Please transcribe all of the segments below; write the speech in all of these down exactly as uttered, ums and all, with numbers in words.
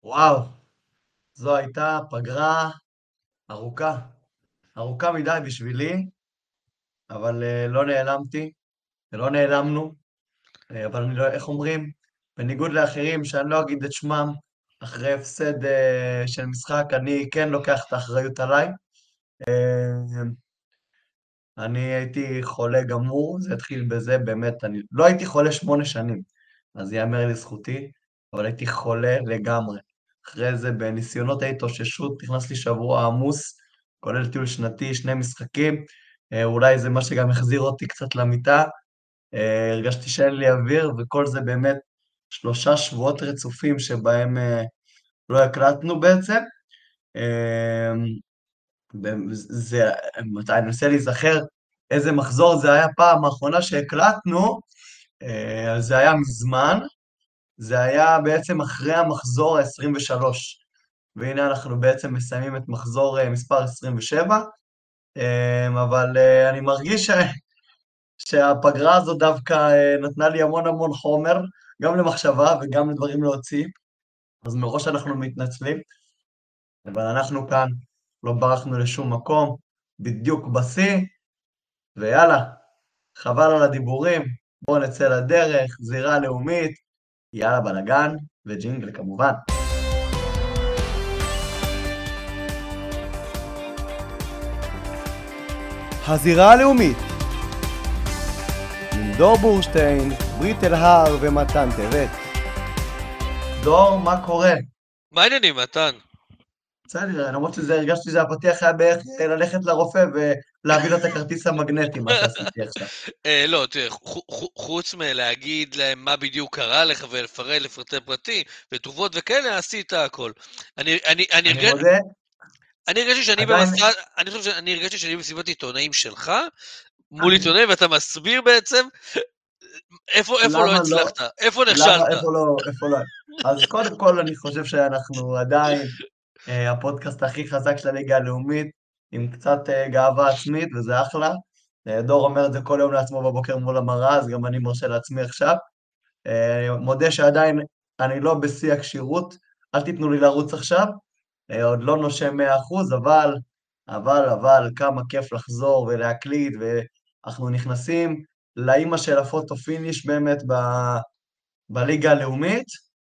וואו, זו הייתה פגרה ארוכה, ארוכה מדי בשבילי, אבל אה, לא נעלמתי, ולא נעלמנו, אה, אבל אני לא, איך אומרים? בניגוד לאחרים שאני לא אגיד את שמם, אחרי הפסד אה, של משחק, אני כן לוקח את האחריות עליי. אה, אני הייתי חולה גמור, זה התחיל בזה, באמת, אני לא הייתי חולה שמונה שנים, אז ייאמר לזכותי, אבל הייתי חולה לגמרי. אחרי זה, בניסיונות ההתאוששות, נכנס לי שבוע עמוס, כולל טיול שנתי, שני משחקים, אה, אולי זה מה שגם החזיר אותי קצת למיטה, אה, הרגשתי שאין לי אוויר, וכל זה באמת שלושה שבועות רצופים שבהם אה, לא הקלטנו בעצם. אה, זה, מתי, אני מנסה להיזכר איזה מחזור זה היה פעם האחרונה שהקלטנו, אה, אז זה היה מזמן, זה היה בעצם אחרי המחזור ה-עשרים ושלוש, והנה אנחנו בעצם מסיימים את מחזור אה, מספר עשרים ושבע, אה, אבל אה, אני מרגיש ש... שהפגרה הזו דווקא אה, נתנה לי המון המון חומר, גם למחשבה וגם לדברים להוציא, אז מראש אנחנו מתנצלים, אבל אנחנו כאן, לא ברחנו לשום מקום, בדיוק בשיא, ויאללה, חבל על הדיבורים, בואו נצא לדרך, זירה לאומית, יאללה בלאגן, וג'ינגל כמובן. הזירה הלאומית עם דור בורשטיין, ברית אלהר ומתן טבת. דור, מה קורה? מה העניינים, מתן? בסדר, למרות שזה, הרגשתי שזה הפתיח היה בערך ללכת לרופא ולהביא לו את הכרטיס המגנטי, מה שעשיתי עכשיו. אה, לא, תראה, חו- חו- חוץ מלהגיד להם מה בדיוק קרה לך ולפרט לפרטי פרטים ותרופות וכאלה, עשית הכל. אני אני אני אני הרגש- מודה, אני הרגשתי שאני עדיין, במסע, אני חושב שאני הרגשתי שאני במסיבת עיתונאים שלך, מול אה, עיתונאים, ואתה מסביר בעצם איפה איפה לא למה לא, הצלחת, איפה נכשלת. למה, איפה לא, איפה לא. אז קודם כל אני חושב שאנחנו עדיין אה, הפודקאסט הכי חזק של הליגה הלאומית, עם קצת אה, גאווה עצמית, וזה אחלה. אה, דור אומר את זה כל יום לעצמו בבוקר מול המראה, אז גם אני מרשה לעצמי עכשיו. אה, מודה שעדיין אני לא בשיא הכשירות, אל תיתנו לי לרוץ עכשיו, אה, עוד לא נושם מאה אחוז, אבל, אבל, אבל, כמה כיף לחזור ולהקליט, ואנחנו נכנסים לאימא של הפוטו פיניש באמת ב, בליגה הלאומית.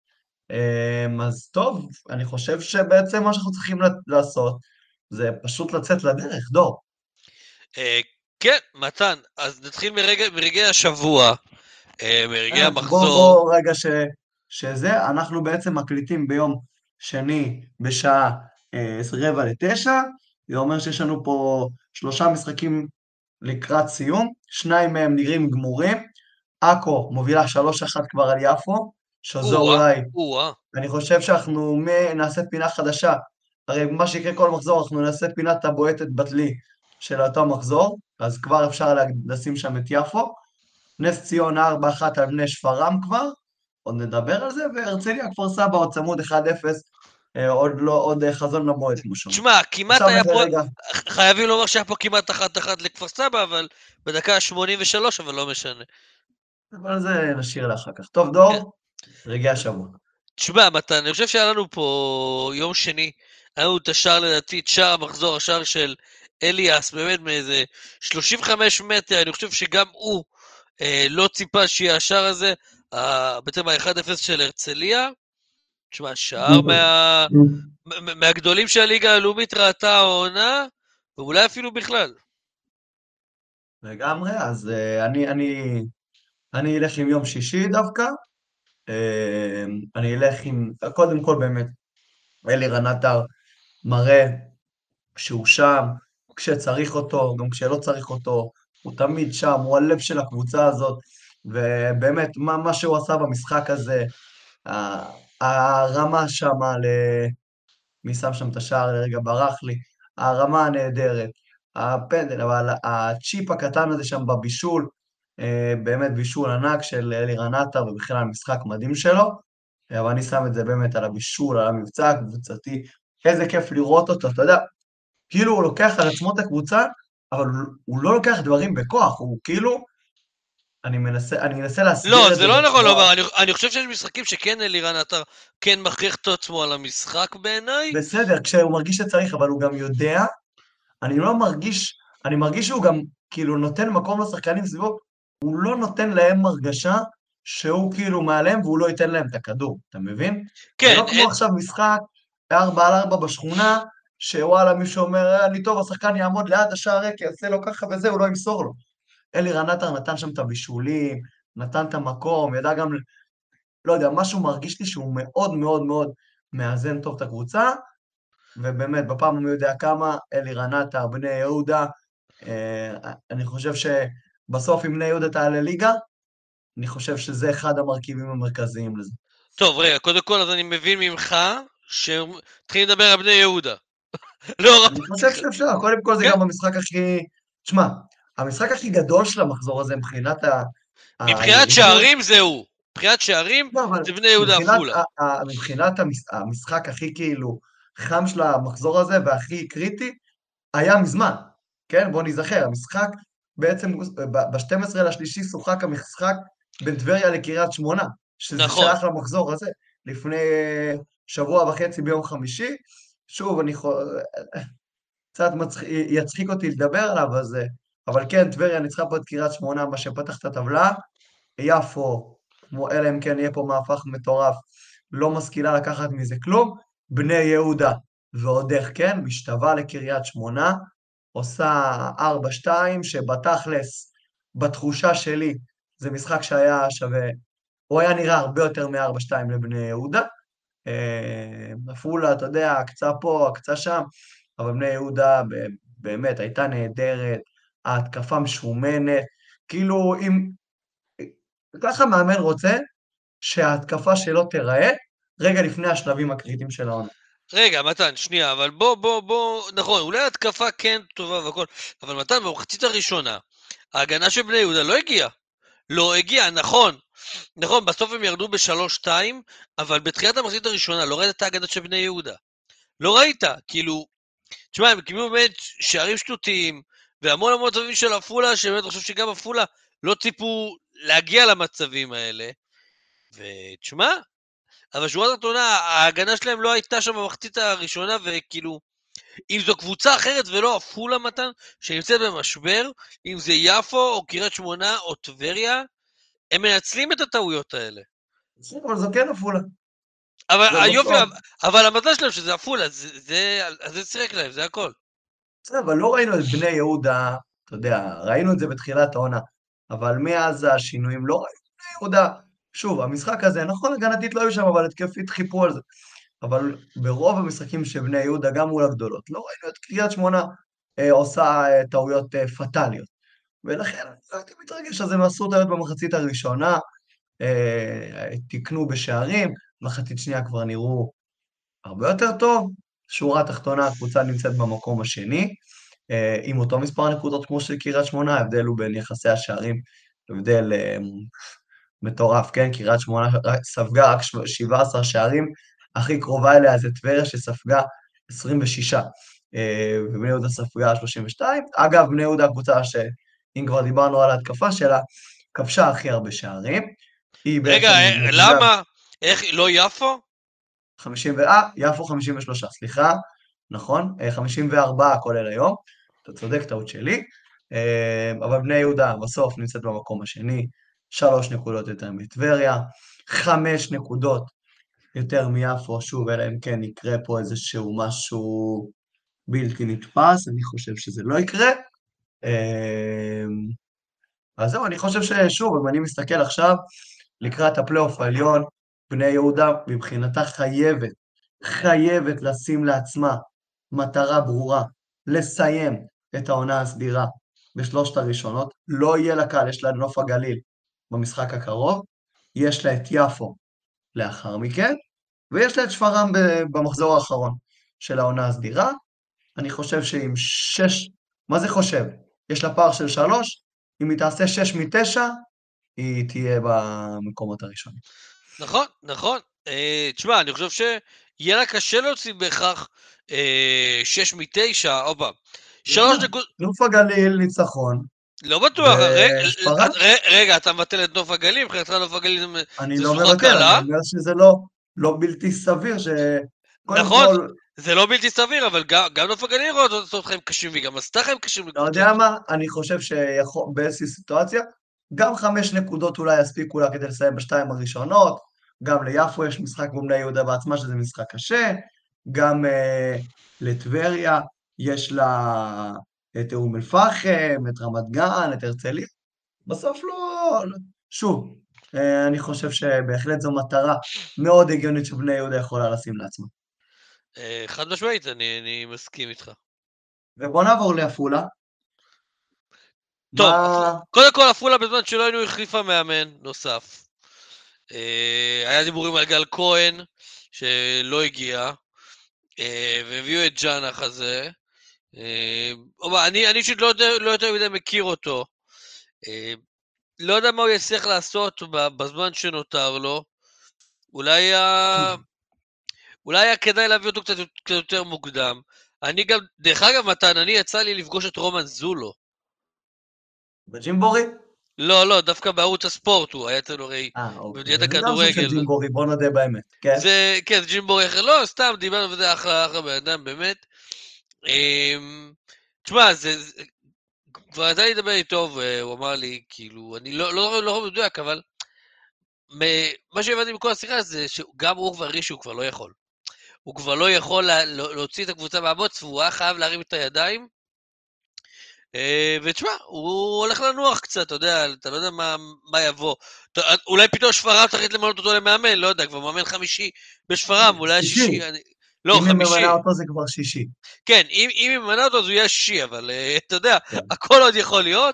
אה, אז טוב, אני חושב שבעצם מה שאנחנו צריכים לעשות, זה פשוט לצאת לדרך, דור. אה, כן, מתן, אז נתחיל מרגע- מרגעי השבוע, אה, מרגעי אה, בוא, המחזור. בוא רגע ש, שזה, אנחנו בעצם מקליטים ביום שני בשעה אה, רבע לתשע, זה אומר שיש לנו פה שלושה משחקים לקראת סיום, שניים מהם נראים גמורים, עכו מובילה שלוש אחת כבר על יפו, שזו או-אה, אולי, או-אה. אני חושב שאנחנו מ- נעשה פינה חדשה, הרי מה שיקרה כל מחזור, אנחנו נעשה פינת הבועטת בתלי של אותו מחזור, אז כבר אפשר לה- לשים שם את יפו, נס ציון ארבע אחת על בני שפרעם כבר, עוד נדבר על זה, והרצליה כפר סבא עוד צמוד אחד אפס, אה, עוד לא, עוד אה, חזון למועד כמו שאומרים. תשמע, כמעט עכשיו היה נדבר פה, רגע, חייבים לומר שהיה פה כמעט אחת אחת לכפר סבא, אבל בדקה שמונים ושלוש, אבל לא משנה. אבל זה נשאיר לאחר כך. טוב, כן. דור, רגעי השבוע. תשמע, מתן, אני חושב שהיה לנו פה יום שני, היה לנו את השער לדעתי, את שער המחזור, השער של אליאס, באמת מאיזה שלושים וחמישה מטר, אני חושב שגם הוא אה, לא ציפה שיהיה השער הזה, אה, בעצם ה-אחד אפס של הרצליה, תשמע, שער מה, מה- מהגדולים שהליגה הלאומית ראתה העונה, ואולי אפילו בכלל. לגמרי, אז אה, אני, אני, אני אלך עם יום שישי דווקא, אה, אני אלך עם, קודם כל באמת, אלירן עטר מראה שהוא שם, כשצריך אותו, גם כשלא צריך אותו, הוא תמיד שם, הוא הלב של הקבוצה הזאת, ובאמת, מה, מה שהוא עשה במשחק הזה, ה- הרמה שמה, ל... מי שם שם את השער לרגע ברח לי, הרמה הנהדרת, הפנדל, אבל הצ'יפ הקטן הזה שם בבישול, אה, באמת בישול ענק של אלירן עטר, ובכלל משחק מדהים שלו, אבל אני שם את זה באמת על הבישול, על המבצע הקבוצתי, איזה כיף לראות אותו, אתה יודע, כאילו הוא לוקח על עצמו את הקבוצה, אבל הוא, הוא לא לוקח דברים בכוח, הוא כאילו אני מנסה, אני מנסה להסביר לא, את זה זה לא נכון בצורה... לומר, אני, אני חושב שיש משחקים שכן אלירן עטר כן מכריח את עצמו על המשחק בעיניי. בסדר, כשהוא מרגיש שצריך, אבל הוא גם יודע, אני לא מרגיש, אני מרגיש שהוא גם כאילו נותן מקום לשחקנים סביבו, הוא לא נותן להם הרגשה שהוא כאילו מעליהם והוא לא ייתן להם את הכדור, אתה מבין? זה כן, לא כמו אין, עכשיו משחק בארבע על ארבע בשכונה, שוואלה מישהו אומר, "אה, אני טוב, השחקן יעמוד ליד השער ריק, יעשה לו ככה וזה, הוא לא ימסור לו. אלירן עטר נתן שם את הבישולים, נתן את המקום, ידע גם, לא יודע, משהו מרגיש לי שהוא מאוד מאוד מאוד מאזן טוב את הקבוצה, ובאמת, בפעם המי יודע כמה, אלירן עטר, בני יהודה, אה, אני חושב שבסוף אם בני יהודה תעלה ליגה, אני חושב שזה אחד המרכיבים המרכזיים לזה. טוב, רגע, קודם כל, אז אני מבין ממך שתתחיל לדבר על בני יהודה. לא, אני חושב שאפשר, קודם כל זה כן, גם המשחק הכי... תשמע, המשחק הכי גדול של המחזור הזה מבחינת ה... מבחינת היריבות, שערים זהו. מבחינת שערים לא, אבל זה בני יהודה מבחינת, עפולה. ה- ה- מבחינת המש, המשחק הכי כאילו חם של המחזור הזה והכי קריטי, היה מזמן, כן? בוא נזכר, המשחק בעצם, ב-שנים עשר לשלישי שוחק המשחק בין טבריה לקריית שמונה, שזה נכון. שייך למחזור הזה, לפני שבוע וחצי ביום חמישי. שוב, אני יכול... קצת מצח... יצחיק אותי לדבר עליו, אז... אבל כן, טבריה ניצחה פה את קריית שמונה, מה שפתח את הטבלה. יפו, כמו אלא אם כן יהיה פה מהפך מטורף, לא משכילה לקחת מזה כלום. בני יהודה, ועוד איך כן, משתווה לקריית שמונה, עושה ארבע שתיים, שבתכלס, בתחושה שלי, זה משחק שהיה שווה, הוא היה נראה הרבה יותר מ-ארבע שתיים לבני יהודה. עפולה, אתה יודע, הקצה פה, הקצה שם, אבל בני יהודה באמת הייתה נהדרת, ההתקפה משומנת, כאילו אם... ככה מאמן רוצה שההתקפה שלו תיראה רגע לפני השלבים הקריטיים של העונה. רגע, מתן, שנייה, אבל בוא, בוא, בוא, נכון, אולי התקפה כן טובה והכל, אבל מתן, במחצית הראשונה, ההגנה של בני יהודה לא הגיעה. לא הגיעה, נכון. נכון, בסוף הם ירדו בשלוש שתיים, אבל בתחילת המחצית הראשונה לא ראית את ההגנה של בני יהודה. לא ראית, כאילו, תשמע, הם קיבלו באמת שערים שטותיים, והמון המון מצבים של עפולה, שבאמת אני חושב שגם עפולה לא ציפו להגיע למצבים האלה. ותשמע, אבל שורה התחתונה, ההגנה שלהם לא הייתה שם במחצית הראשונה, וכאילו, אם זו קבוצה אחרת ולא עפולה מתן, שנמצאת במשבר, אם זה יפו או קריית שמונה או טבריה, הם מנצלים את הטעויות האלה. בסדר, אבל זו כן עפולה. אבל היופי, ובסוף, אבל המזל שלהם שזה עפולה, זה, זה, זה צירק להם, זה הכל. בסדר, אבל לא ראינו את בני יהודה, אתה יודע, ראינו את זה בתחילת העונה, אבל מאז השינויים לא ראינו את בני יהודה. שוב, המשחק הזה, נכון, הגנתית לא היו שם, אבל התקפית חיפו על זה. אבל ברוב המשחקים של בני יהודה, גם מול הגדולות, לא ראינו את קריית שמונה אה, עושה אה, טעויות אה, פטאליות. ולכן אני לא הייתי מתרגש, אז הם עשו טעויות במחצית הראשונה, אה, תיקנו בשערים, מחצית שנייה כבר נראו הרבה יותר טוב. שורה תחתונה, הקבוצה נמצאת במקום השני, אה, עם אותו מספר נקודות כמו של קריית שמונה, ההבדל הוא בין יחסי השערים, הבדל אה, מטורף, כן? קריית שמונה ספגה רק שבעה עשר שערים, הכי קרובה אליה זה טבריה שספגה עשרים ושישה, אה, ובני יהודה ספגה שלושים ושתיים. אגב, בני יהודה הקבוצה שאם כבר דיברנו על ההתקפה שלה, כבשה הכי הרבה שערים. היא רגע, בעצם אה, מובילה למה? איך, לא יפו? חמישים ו... אה, יפו חמישים ושלוש, סליחה, נכון? אה, חמישים וארבע כולל היום, אתה צודק, טעות שלי. אה, אבל בני יהודה בסוף נמצאת במקום השני, שלוש נקודות יותר מטבריה, חמש נקודות יותר מיפו, שוב, אלא אם כן יקרה פה איזשהו משהו בלתי נתפס, אני חושב שזה לא יקרה. אה, אז זהו, אני חושב ששוב, אם אני מסתכל עכשיו לקראת הפלייאוף העליון, בני יהודה מבחינתה חייבת, חייבת לשים לעצמה מטרה ברורה, לסיים את העונה הסדירה בשלושת הראשונות. לא יהיה לה קל, יש לה נוף הגליל במשחק הקרוב, יש לה את יפו לאחר מכן, ויש לה את שפרעם במחזור האחרון של העונה הסדירה. אני חושב שעם שש, מה זה חושב? יש לה פער של שלוש, אם היא תעשה שש מתשע, היא תהיה במקומות הראשונים. נכון, נכון. אה, תשמע, אני חושב שיהיה לה קשה להוציא בהכרח אה, שש מתשע, עוד פעם. שלוש נכון, נקודות, נוף הגליל ניצחון, לא בטוח, ושפרעם, רגע, אתה מבטל את נוף הגליל, מבחינתך נוף הגליל אני זה לא שוחה מבטל, אני קלה. אומר שזה לא, לא בלתי סביר, שקודם נכון, כל, זה לא בלתי סביר, אבל גם נוף הגליל רואה לעשות חיים קשים, וגם עשתה חיים קשים אתה לקבוצות. יודע מה, אני חושב שבאיזושהי סיטואציה, גם חמש נקודות אולי יספיקו לה כדי לסיים בשתיים הראשונות, גם ליפו יש משחק מול בני יהודה בעצמה, שזה משחק קשה, גם uh, לטבריה יש לה את אום אל-פחם, את רמת גן, את הרצליה, בסוף לא, שוב, uh, אני חושב שבהחלט זו מטרה מאוד הגיונית שבני יהודה יכולה לשים לעצמה. חד משמעית, אני, אני מסכים איתך. ובוא נעבור לעפולה. טוב, מה... קודם כל עפולה בזמן שלא היינו החליפה מאמן נוסף. היה דיבורים על גל כהן, שלא הגיע, והביאו את ג'אנח הזה. אני אישית לא, לא יותר מדי מכיר אותו. לא יודע מה הוא יצליח לעשות בזמן שנותר לו. אולי היה, אולי היה כדאי להביא אותו קצת, קצת יותר מוקדם. אני גם, דרך אגב, מתן, אני יצא לי לפגוש את רומן זולו. בג'ימבורי? לא, לא, דווקא בערוץ הספורט הוא היה אצלנו הרי אה, אוקיי. במדינת זה גם סוג של הכדורגל. ג'ימבורי, בוא נודה באמת, כן? זה, כן, זה ג'ימבורי אחר, לא, סתם, דיברנו וזה אחלה, אחלה בן אדם, באמת. תשמע, זה, זה, כבר הייתה לי לדבר איתו, והוא אמר לי, כאילו, אני לא, לא, לא מדויק, אבל מה שהבנתי בכל השיחה זה שגם הוא כבר הרגיש שהוא כבר לא יכול. הוא כבר לא יכול לה, להוציא את הקבוצה מהבוץ, והוא היה חייב להרים את הידיים. ותשמע, הוא הולך לנוח קצת, אתה יודע, אתה לא יודע מה, מה יבוא. אולי פתאום שפרם תחליט למנות אותו למאמן, לא יודע, כבר מאמן חמישי בשפרם, אולי שישי. אני... לא, אם חמישי. היא ממנה אותו זה כבר שישי. כן, אם, אם היא ממנה אותו אז הוא יהיה שישי, אבל אתה יודע, כן. הכל עוד יכול להיות.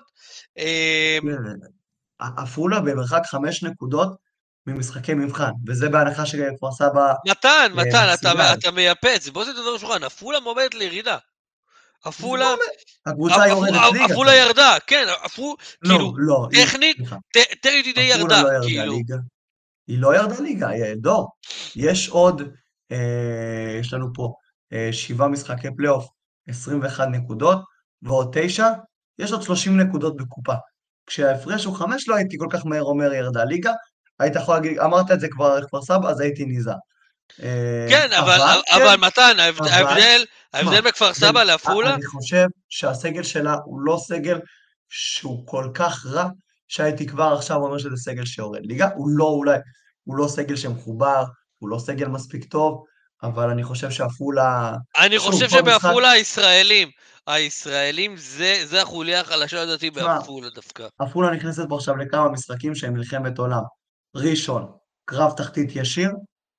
עפולה במרחק חמש נקודות ממשחקי מבחן, וזה בהנחה שכפר סבא... מתן, מתן, אתה, אתה מייפץ, בוא תדבר בשולחן, עפולה מועמדת לירידה. עפולה... הקבוצה יורדת ליגה. עפולה ירדה, כן, עפולה, כאילו, לא, טכנית, טכנית היא די ירדה, עפולה לא ירדה כאילו. ליגה. היא לא ירדה ליגה, דור. יש עוד, יש לנו פה שבעה משחקי פלייאוף, עשרים ואחת נקודות, ועוד תשע, יש עוד שלושים נקודות בקופה. כשההפרש הוא חמש, לא הייתי כל כך מהר אומר ירדה ליגה, היית יכול להגיד, אמרת את זה כבר כפר סבא, אז הייתי ניזהר. כן, אבל, אבל, כן, אבל מתן, ההבדל, ההבדל, ההבדל בכפר סבא לעפולה... אני חושב שהסגל שלה הוא לא סגל שהוא כל כך רע, שהייתי כבר עכשיו אומר שזה סגל שיורד ליגה, הוא לא אולי, הוא לא סגל שמחובר, הוא לא סגל מספיק טוב, אבל אני חושב שעפולה... אני חושב שבעפולה הישראלים, הישראלים זה, זה החוליה החלשה לדעתי בעפולה דווקא. עפולה נכנסת בו עכשיו לכמה משחקים שהם מלחמת עולם. ראשון, קרב תחתית ישיר,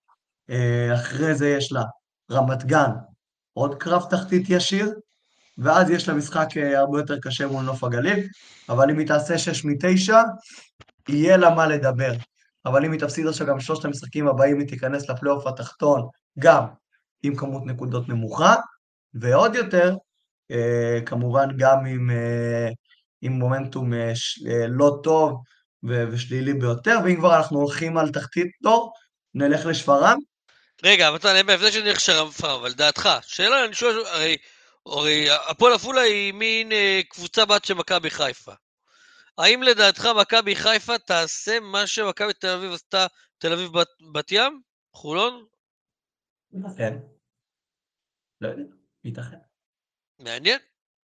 אחרי זה יש לה רמת גן, עוד קרב תחתית ישיר, ואז יש לה משחק הרבה יותר קשה מול נוף הגליל, אבל אם היא תעשה שש מתשע, יהיה לה מה לדבר. אבל אם היא תפסיד עכשיו גם שלושת המשחקים הבאים, היא תיכנס לפלייאוף התחתון, גם עם כמות נקודות נמוכה, ועוד יותר, כמובן גם עם, עם מומנטום לא טוב ושלילי ביותר, ואם כבר אנחנו הולכים על תחתית דור, נלך לשפרעם. רגע, אבל אתה בהבדל שאני הולך לשפרעם, אבל דעתך, שאלה, אני שואל, הרי, הרי הפועל עפולה היא מין קבוצה בת של מכבי חיפה. האם לדעתך מכבי חיפה תעשה מה שמכבי תל אביב עשתה תל אביב בת, בת ים? חולון? ייתכן. לא יודע, ייתכן. מעניין.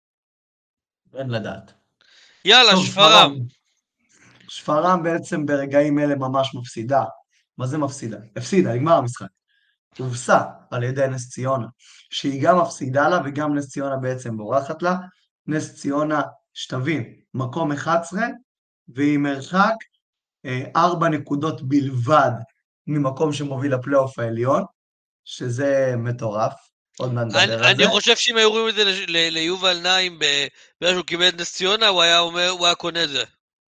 אין לדעת. יאללה, שפרעם. שפרעם בעצם ברגעים אלה ממש מפסידה. מה זה מפסידה? הפסידה, נגמר המשחק. הובסה על ידי נס ציונה, שהיא גם מפסידה לה וגם נס ציונה בעצם בורחת לה. נס ציונה, שתבין, מקום אחת עשרה, והיא מרחק ארבע נקודות בלבד ממקום שמוביל לפלייאוף העליון, שזה מטורף. עוד מעט נדבר על זה. אני חושב שאם היו רואים את זה ליובל נעים, בגלל שהוא קיבל את נס ציונה, הוא היה אומר, הוא היה קונה את זה.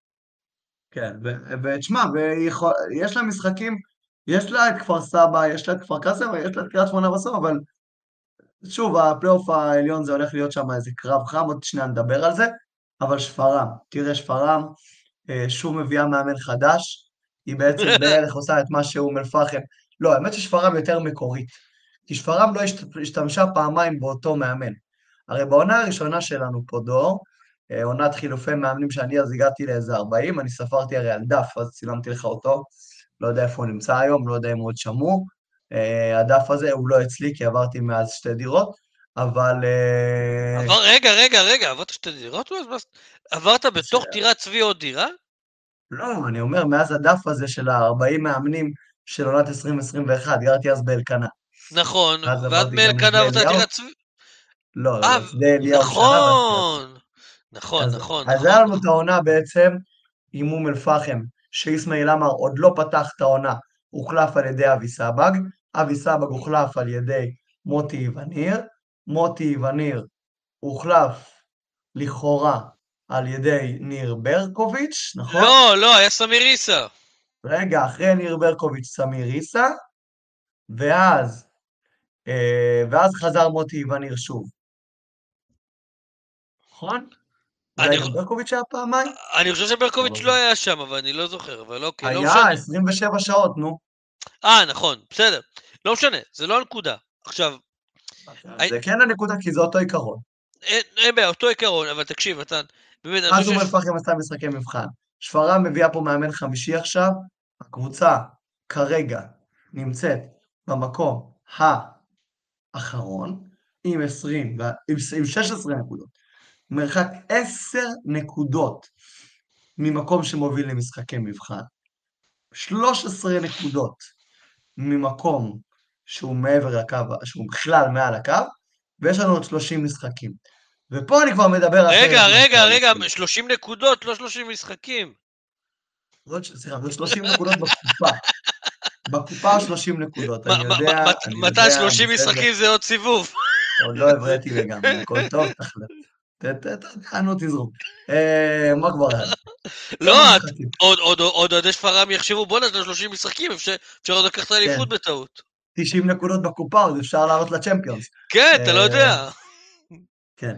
כן, ותשמע, יש לה משחקים, יש לה את כפר סבא, יש לה את כפר קאסם, יש לה את קריית שמונה בסוף, אבל שוב, הפלייאוף העליון זה הולך להיות שם איזה קרב חם, עוד שניה נדבר על זה, אבל שפרעם, תראה שפרעם, שוב מביאה מאמן חדש, היא בעצם בערך עושה את מה שאום אל-פחם, לא, האמת ששפרעם יותר מקורית, כי שפרעם לא השתמשה פעמיים באותו מאמן, הרי בעונה הראשונה שלנו פה דור, עונת חילופי מאמנים שאני אז הגעתי לאיזה ארבעים, אני ספרתי הרי על דף, אז צילמתי לך אותו, לא יודע איפה הוא נמצא היום, לא יודע אם הוא עוד שמור. אה, הדף הזה הוא לא אצלי, כי עברתי מאז שתי דירות, אבל... אה, עבר, רגע, רגע, רגע, עברת שתי דירות? אז מה- עברת בתוך ש- טירת צבי עוד דירה? לא, אני אומר, מאז הדף הזה של ה-ארבעים מאמנים של עונת עשרים עשרים ואחת, גרתי אז באלקנה. נכון, אז ואז עברתי גם מאלקנה לשדה עברת אליהו, טירת צבי... לא, אה, לשדה אליהו שנה, ואז טירת צבי. נכון, נכון, אז, נכון, אז היה נכון, לנו את נכון. העונה בעצם עם אום אל-פחם, שאיסמעיל עמר עוד לא פתח את העונה, הוחלף על ידי אבי סבג, אבי סבג הוחלף על ידי מוטי וניר, מוטי וניר הוחלף לכאורה על ידי ניר ברקוביץ', נכון? לא, לא, היה סמיר עיסא. רגע, אחרי ניר ברקוביץ' סמיר עיסא, ואז, אה, ואז חזר מוטי וניר שוב, נכון? אני, אולי גם ברקוביץ' היה פעמיים? אני חושב כבר לא שברקוביץ' לא זוכר. היה שם, אבל אני לא זוכר, אבל אוקיי, לא היה משנה. עשרים ושבע שעות, נו. אה, נכון, בסדר. לא משנה, זה לא הנקודה. עכשיו, זה כן הנקודה, כי זה אותו עיקרון. אין, אין בעיה, אותו עיקרון, אבל תקשיב, מתן, באמת, אני אז חושב אום שיש... אל-פחם עשתה משחקי מבחן. שפרעם מביאה פה מאמן חמישי עכשיו, הקבוצה כרגע נמצאת במקום האחרון, עם עשרים, ו- עם עם שש עשרה נקודות. מרחק עשר נקודות ממקום שמוביל למשחקי מבחן. שלוש עשרה נקודות ממקום שהוא מעבר לקו, שהוא בכלל מעל הקו, ויש לנו עוד שלושים משחקים. ופה אני כבר מדבר אחרת רגע, רגע, מהכלל רגע, שלי. שלושים נקודות, לא שלושים משחקים. עוד, סליחה, עוד שלושים נקודות בקופה. בקופה שלושים נקודות, מה- אני מה- מה- יודע, מת- אני מתן, יודע, שלושים בסדר. משחקים זה עוד סיבוב. עוד לא הבראתי לגמרי, הכל טוב, תחלט. ת- ת- ת- נו, תזרום. אה, מה כבר היה? כמה לא, את- משחקים? עוד- עוד עוד אוהדי שפרעם יחשבו, בואנה, זה שלושים משחקים, אפשר אפשר עוד לקחת כן, אליפות בטעות. תשעים נקודות בקופה, עוד אפשר לעלות לצ'מפיונס. כן, אתה לא אה, יודע. כן.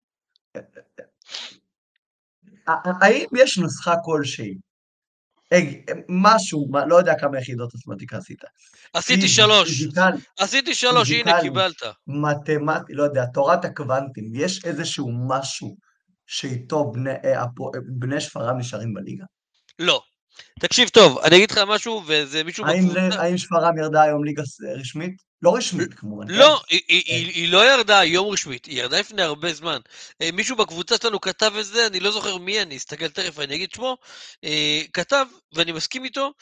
ה- ה- האם יש נוסחה כלשהי? הג- משהו, מה- לא יודע כמה יחידות מתמטיקה עשית. עשיתי פיז- שלוש. פיזיקל, עשיתי שלוש, הנה, פיזיקלי, קיבלת. מתמטי, לא יודע, תורת הקוונטים, יש איזשהו משהו שאיתו בני, אה, הפו- בני שפרעם נשארים בליגה? לא. תקשיב טוב, אני אגיד לך משהו, וזה מישהו האם, בקבוצה... האם שפרעם ירדה היום ליגה ס- רשמית? לא רשמית כמובן, כן? לא, היא, היא, אה, היא, היא לא ירדה יום רשמית, היא ירדה לפני הרבה זמן. אה, מישהו בקבוצה שלנו כתב את זה, אני לא זוכר מי, אני אסתכל תכף, אני אגיד שמו, אה, כתב, ואני מסכים איתו,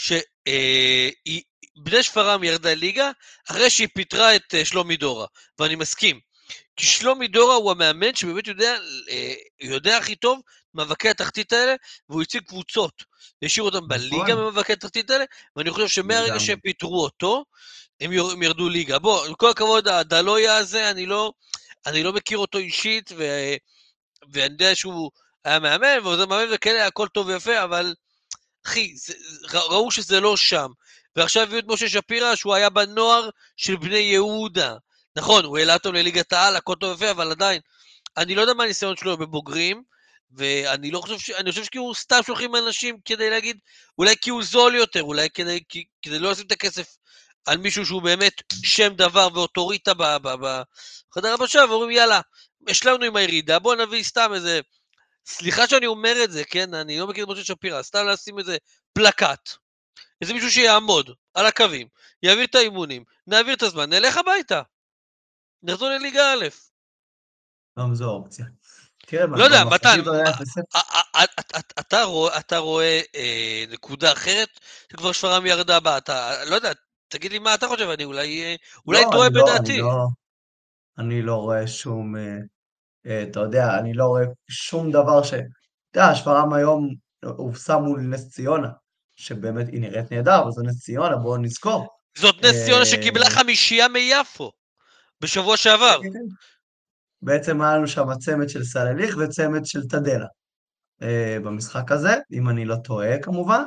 שבני שפרעם ירדה ליגה אחרי שהיא פיטרה את אה, שלומי דורה, ואני מסכים. כי שלומי דורה הוא המאמן שבאמת יודע, אה, יודע הכי טוב מאבקי התחתית האלה, והוא הציג קבוצות, והשאיר אותם בליגה נכון, במאבקי התחתית האלה, ואני חושב שמהרגע לגמרי. שהם פיטרו אותו, הם יור- הם ירדו ליגה. בוא, עם כל הכבוד, הדלויה הזה, אני לא, אני לא מכיר אותו אישית, ו, ואני יודע שהוא היה מאמן, ועוזר מאמן וכאלה, הכל טוב ויפה, אבל אחי, זה, זה- ראו שזה לא שם. ועכשיו הביאו את משה שפירא, שהוא היה בנוער של בני יהודה. נכון, הוא העלה אותו לליגת העל, הכל טוב ויפה, אבל עדיין, אני לא יודע מה הניסיון שלו בבוגרים, ואני לא חושב ש... אני חושב שכאילו סתם שולחים אנשים כדי להגיד, אולי כי הוא זול יותר, אולי כדי, כי, כדי לא לשים את הכסף על מישהו שהוא באמת שם דבר ואוטוריטה ב- ב- ב- בחדר הבשה, ואומרים יאללה, השלמנו עם הירידה, בוא נביא סתם איזה, סליחה שאני אומר את זה, כן, אני לא מכיר את משה שפירא, סתם לשים איזה פלקט, איזה מישהו שיעמוד על הקווים, יעביר את האימונים, נעביר את הזמן, נלך הביתה, נחזור לליגה א'. גם זו אופציה. תראה, לא יודע, מתן, במחצית היה אפס אפס. אתה רואה, אתה רואה אה, נקודה אחרת שכבר שפרעם ירדה בה, אתה, לא יודע, תגיד לי מה אתה חושב, אני אולי, אה, אולי לא, טועה אני לא, אני בדעתי. לא, אני לא רואה שום, אה, אה, אתה יודע, אני לא רואה שום דבר ש... אתה יודע, שפרעם היום הובסה מול נס ציונה, שבאמת היא נראית נהדר, אבל זו נס ציונה, בואו נזכור. זאת נס ציונה שקיבלה אה, חמישייה מיפו בשבוע כן, שעבר. כן, כן. בעצם היה לנו שם צמד של סלליך וצמד של תדלה אה, במשחק הזה, אם אני לא טועה כמובן.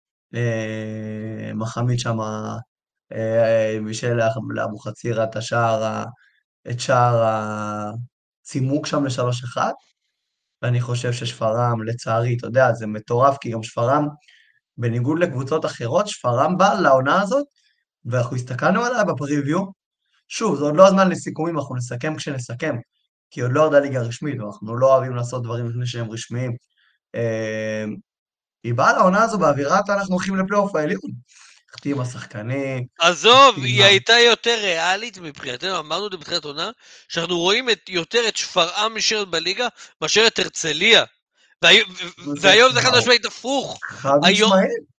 אה, מחמיד שם אה, בישל לאבו חצירה את השער, ה- את שער הצימוק שם לשלוש אחד, ואני חושב ששפרעם, לצערי, אתה יודע, זה מטורף, כי גם שפרעם, בניגוד לקבוצות אחרות, שפרעם בא לעונה הזאת, ואנחנו הסתכלנו עליה בפריוויו, שוב, זה עוד לא הזמן לסיכומים, אנחנו נסכם כשנסכם, כי עוד לא ירדה ליגה רשמית, ואנחנו לא אוהבים לעשות דברים לפני שהם רשמיים. אה, היא באה לעונה הזו באווירת אנחנו הולכים לפלייאוף העליון. החתימה שחקנים, עזוב, היא החתימה... הייתה יותר ריאלית מבחינתנו, אמרנו את זה בתחילת עונה, שאנחנו רואים את, יותר את שפרעם נשארת בליגה, מאשר את הרצליה. והי- ו- זה והיום זה חד ברור. משמעית הפוך. חד היום, משמעית.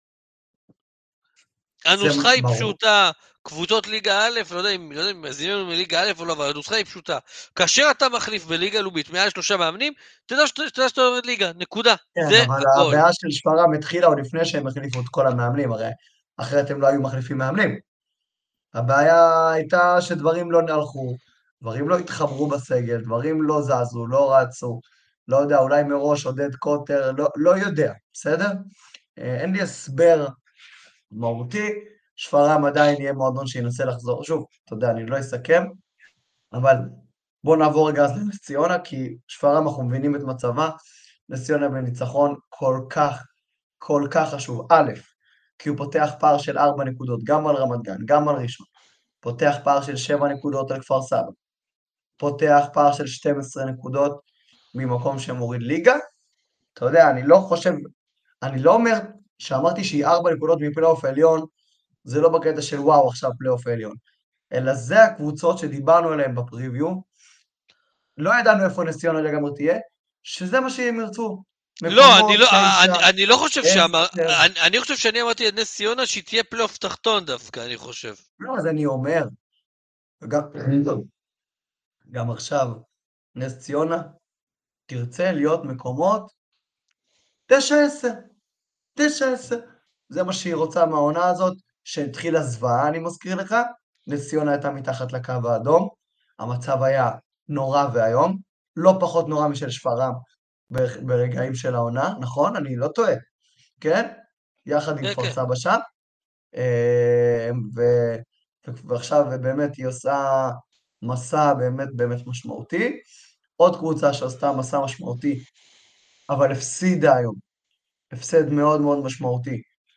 זה הנוסחה היא ברור. פשוטה, קבוצות ליגה א', לא יודע אם לא יודע אם מזינים לנו מליגה א' או לא, אבל הנוסחה היא פשוטה. כאשר אתה מחליף בליגה לאומית מעל שלושה מאמנים, תדע שאתה תדע שאתה יורד ליגה, נקודה. כן, זה אבל הכל. הבעיה של שפרעם התחילה עוד לפני שהם החליפו את כל המאמנים, הרי אחרת הם לא היו מחליפים מאמנים. הבעיה הייתה שדברים לא הלכו, דברים לא התחברו בסגל, דברים לא זזו, לא רצו, לא יודע, אולי מראש עודד קוטר, לא, לא יודע, בסדר? אה, אין לי הסבר מהותי, שפרעם עדיין יהיה מועדון שינסה לחזור. שוב, אתה יודע, אני לא אסכם, אבל בואו נעבור רגע אז לנס ציונה, כי שפרעם אנחנו מבינים את מצבה, נס ציונה בניצחון כל כך, כל כך חשוב. א', כי הוא פותח פער של ארבע נקודות, גם על רמת גן, גם על ראשון. פותח פער של שבע נקודות על כפר סבא. פותח פער של שתים עשרה נקודות ממקום שמוריד ליגה. אתה יודע, אני לא חושב, אני לא אומר, שאמרתי שהיא ארבע נקודות מפלייאוף העליון, זה לא בקטע של וואו עכשיו פלייאוף העליון, אלא זה הקבוצות שדיברנו עליהן בפריוויו, לא ידענו איפה נס ציונה לגמרי תהיה, שזה מה שהם ירצו. לא, אני מקומות, לא, אני, תשע, אני לא חושב שאמר, עשר. אני, אני חושב שאני אמרתי את נס ציונה שהיא תהיה פלייאוף תחתון דווקא, אני חושב. לא, אז אני אומר, גם, גם עכשיו, נס ציונה תרצה להיות מקומות תשע עשר, תשע עשר. זה מה שהיא רוצה מהעונה הזאת, שהתחילה זוועה, אני מזכיר לך. נס ציונה הייתה מתחת לקו האדום, המצב היה נורא והיום, לא פחות נורא משל שפרעם ברגעים של העונה, נכון? אני לא טועה, כן? יחד עם כן, כפר כן. סבא שם. ו- ועכשיו באמת היא עושה מסע באמת באמת משמעותי. עוד קבוצה שעשתה מסע משמעותי, אבל הפסידה היום, הפסד מאוד מאוד משמעותי,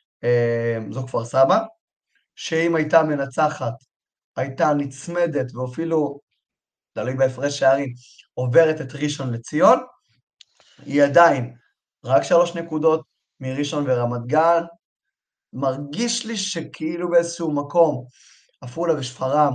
זו כפר סבא, שאם הייתה מנצחת, הייתה נצמדת, ואפילו, תלוי בהפרש שערים, עוברת את ראשון לציון, היא עדיין רק שלוש נקודות מראשון ורמת גן, מרגיש לי שכאילו באיזשהו מקום, עפולה ושפרעם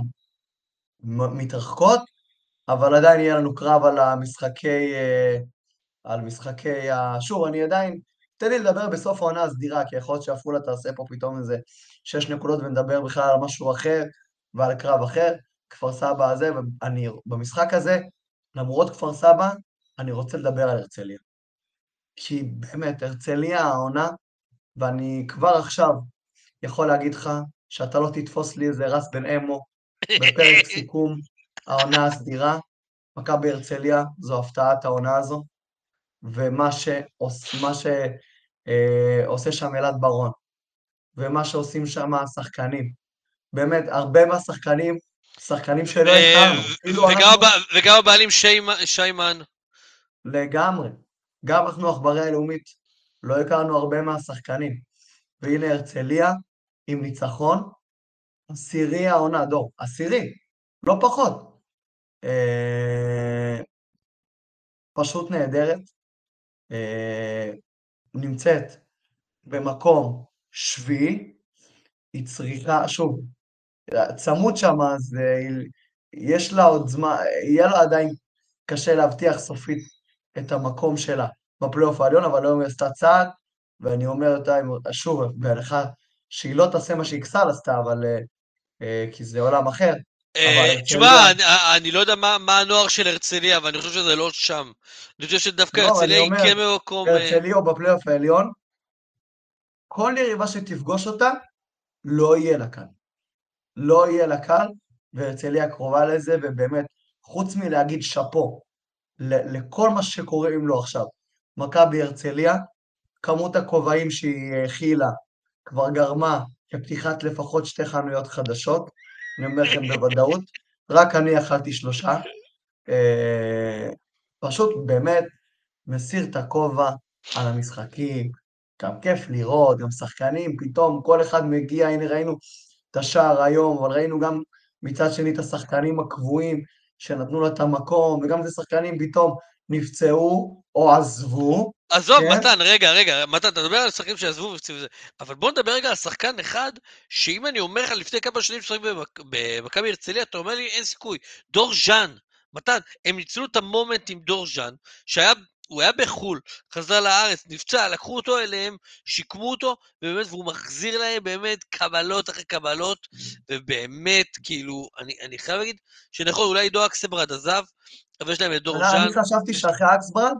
מתרחקות, אבל עדיין יהיה לנו קרב על המשחקי, על משחקי, שוב, אני עדיין, תן לי לדבר בסוף העונה הסדירה, כי יכול להיות שעפולה תעשה פה פתאום איזה שש נקודות ונדבר בכלל על משהו אחר ועל קרב אחר, כפר סבא הזה, ואני במשחק הזה, למרות כפר סבא, אני רוצה לדבר על הרצליה. כי באמת, הרצליה העונה, ואני כבר עכשיו יכול להגיד לך שאתה לא תתפוס לי איזה רס בן אמו בפרק סיכום העונה הסדירה, מכבי הרצליה זו הפתעת העונה הזו, ומה שעוש, מה ש, אה, עושה שם אלעד ברון, ומה שעושים שם השחקנים, באמת, הרבה מהשחקנים, שחקנים שלא הכרנו, אפילו וגם אנחנו הבע- וגם הבעלים שיימ- שיימן. לגמרי, גם אנחנו עכברי הלאומית, לא הכרנו הרבה מהשחקנים, והנה הרצליה עם ניצחון, עשירי העונה, דור, עשירי, לא פחות, אה, פשוט נהדרת, אה, נמצאת במקום שביעי, היא צריכה, שוב, צמוד שם, אז אה, יש לה עוד זמן, יהיה לה עדיין קשה להבטיח סופית את המקום שלה בפלייאוף העליון, אבל היום היא עשתה צעד, ואני אומר אותה, שוב, בהנחה שהיא לא תעשה מה שאיקסל עשתה, אבל, אה, אה, כי זה עולם אחר, אבל אה, תשמע, הרצליה, אני, אני לא יודע מה, מה הנוער של הרצליה, אבל אני חושב שזה לא שם. אני חושב שדווקא לא, הרצליה אני היא אומר, כן במקום... אה, הרצליה הוא בפלייאוף העליון, כל יריבה שתפגוש אותה, לא יהיה לה קל. לא יהיה לה קל, והרצליה קרובה לזה, ובאמת, חוץ מלהגיד שאפו ל- לכל מה שקוראים לו עכשיו, מכבי הרצליה, כמות הכובעים שהיא הכילה כבר גרמה לפתיחת לפחות שתי חנויות חדשות, אני אומר לכם בוודאות, רק אני אכלתי שלושה, אה, פשוט באמת מסיר את הכובע על המשחקים, גם כיף לראות, גם שחקנים, פתאום כל אחד מגיע, הנה ראינו את השער היום, אבל ראינו גם מצד שני את השחקנים הקבועים שנתנו לו את המקום, וגם זה שחקנים פתאום נפצעו או עזבו, עזוב, כן? מתן, רגע, רגע, מתן, אתה מדבר על שחקנים שעזבו והפציעו וזה, אבל בוא נדבר רגע על שחקן אחד, שאם אני אומר לך לפני כמה שנים שחק במכבי הרצליה, אתה אומר לי אין סיכוי, דור ז'אן, מתן, הם ניצלו את המומנט עם דור ז'אן, שהיה, הוא היה בחול, חזר לארץ, נפצע, לקחו אותו אליהם, שיקמו אותו, ובאמת, והוא מחזיר להם באמת קבלות אחרי קבלות, ובאמת, כאילו, אני, אני חייב להגיד, שנכון, אולי דו אקסברד עזב, אבל יש להם את דור אני ז'אן, אני חשבתי שאחרי אקסברד,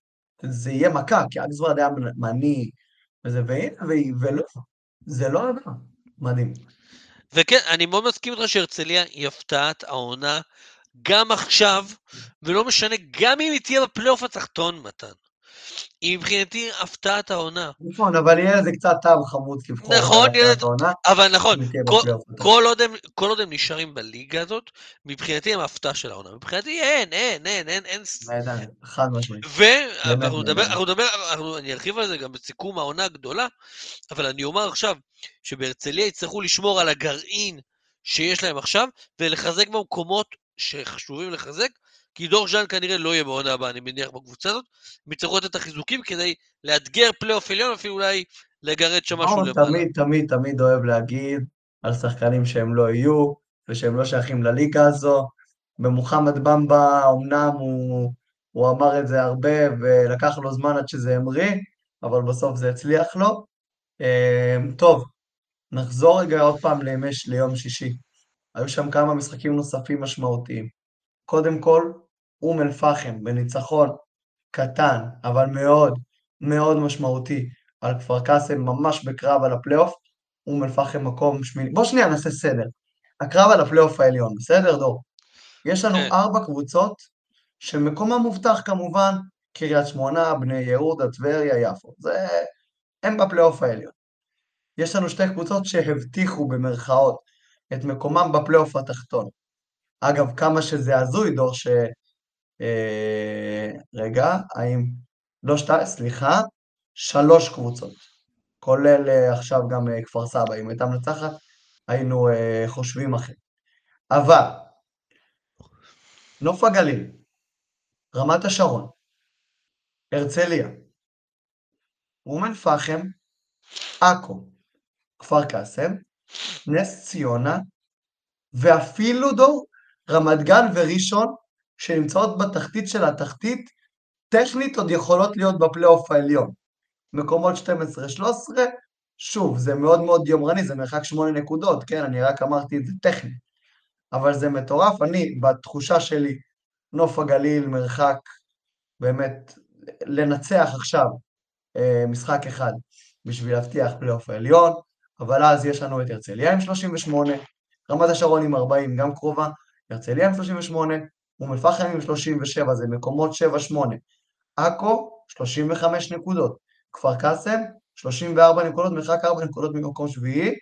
זה יהיה מכה, כי אקסברד היה מנהיג, וזה, והנה, ו- ולא, זה לא עבר. מדהים. וכן, אני מאוד מסכים איתך שהרצליה היא הפתעת העונה גם עכשיו, ולא משנה, גם אם היא תהיה בפלייאוף התחתון, מתן. היא מבחינתי הפתעת העונה. נכון, אבל יהיה לזה קצת טעם חמוד כבכל אותה נכון, ילד, להפתעת העונה, אבל נכון, אם היא תהיה כל, בפלייאוף התחתון. כל, עוד הם, כל עוד הם נשארים בליגה הזאת, מבחינתי הם ההפתעה של העונה. מבחינתי אין, אין, אין, אין, אין. בידיים, חד משמעית. באמת ואנחנו נדבר, בידיים. אנחנו נדבר, אנחנו, אני ארחיב על זה גם בסיכום העונה הגדולה, אבל אני אומר עכשיו, שבהרצליה יצטרכו לשמור על הגרעין שיש להם עכשיו, ולחזק במקומות שחשובים לחזק, כי דור ז'אן כנראה לא יהיה בעונה הבאה, אני מניח בקבוצה הזאת, הם יצטרכו לתת את החיזוקים כדי לאתגר פלייאוף עליון, אפילו אולי לגרד שם משהו מאור למעלה. תמיד, תמיד, תמיד אוהב להגיד על שחקנים שהם לא יהיו, ושהם לא שייכים לליגה הזו. במוחמד במבה, אמנם הוא, הוא אמר את זה הרבה, ולקח לו זמן עד שזה המריא, אבל בסוף זה הצליח לו. אה, טוב, נחזור רגע עוד פעם לימי, ש- ליום שישי. היו שם כמה משחקים נוספים משמעותיים. קודם כל, אום אל-פחם בניצחון קטן, אבל מאוד מאוד משמעותי, על כפר קאסם, ממש בקרב על הפלייאוף, אום אל-פחם מקום שמיני. בוא שנייה נעשה סדר. הקרב על הפלייאוף העליון, בסדר, דור? יש לנו כן, ארבע קבוצות שמקומם מובטח כמובן, קריית שמונה, בני יהודה, טבריה, יפו. זה, הם בפלייאוף העליון. יש לנו שתי קבוצות שהבטיחו במרכאות את מקומם בפלייאוף התחתון. אגב, כמה שזה הזוי, דור, ש... אה, רגע, האם... לא שתיים, סליחה, שלוש קבוצות, כולל אה, עכשיו גם אה, כפר סבא, אם הייתה מנצחת, היינו אה, חושבים אחרת. אבל, נוף הגליל, רמת השרון, הרצליה, אום אל-פחם, עכו, כפר קאסם, נס ציונה, ואפילו דור, רמת גן וראשון, שנמצאות בתחתית של התחתית, טכנית עוד יכולות להיות בפלייאוף העליון. מקומות שתים עשרה שלוש עשרה, שוב, זה מאוד מאוד יומרני, זה מרחק שמונה נקודות, כן, אני רק אמרתי את זה טכני, אבל זה מטורף. אני, בתחושה שלי, נוף הגליל מרחק באמת לנצח עכשיו אה, משחק אחד בשביל להבטיח פלייאוף העליון, אבל אז יש לנו את הרצליה עם שלושים ושמונה, רמת השרון עם ארבעים, גם קרובה, הרצליה עם שלושים ושמונה, אום אל-פחם עם שלושים ושבע, זה מקומות שבע שמונה, עכו שלושים וחמש נקודות, כפר קאסם שלושים וארבע נקודות, מרחק ארבע נקודות ממקום שביעי,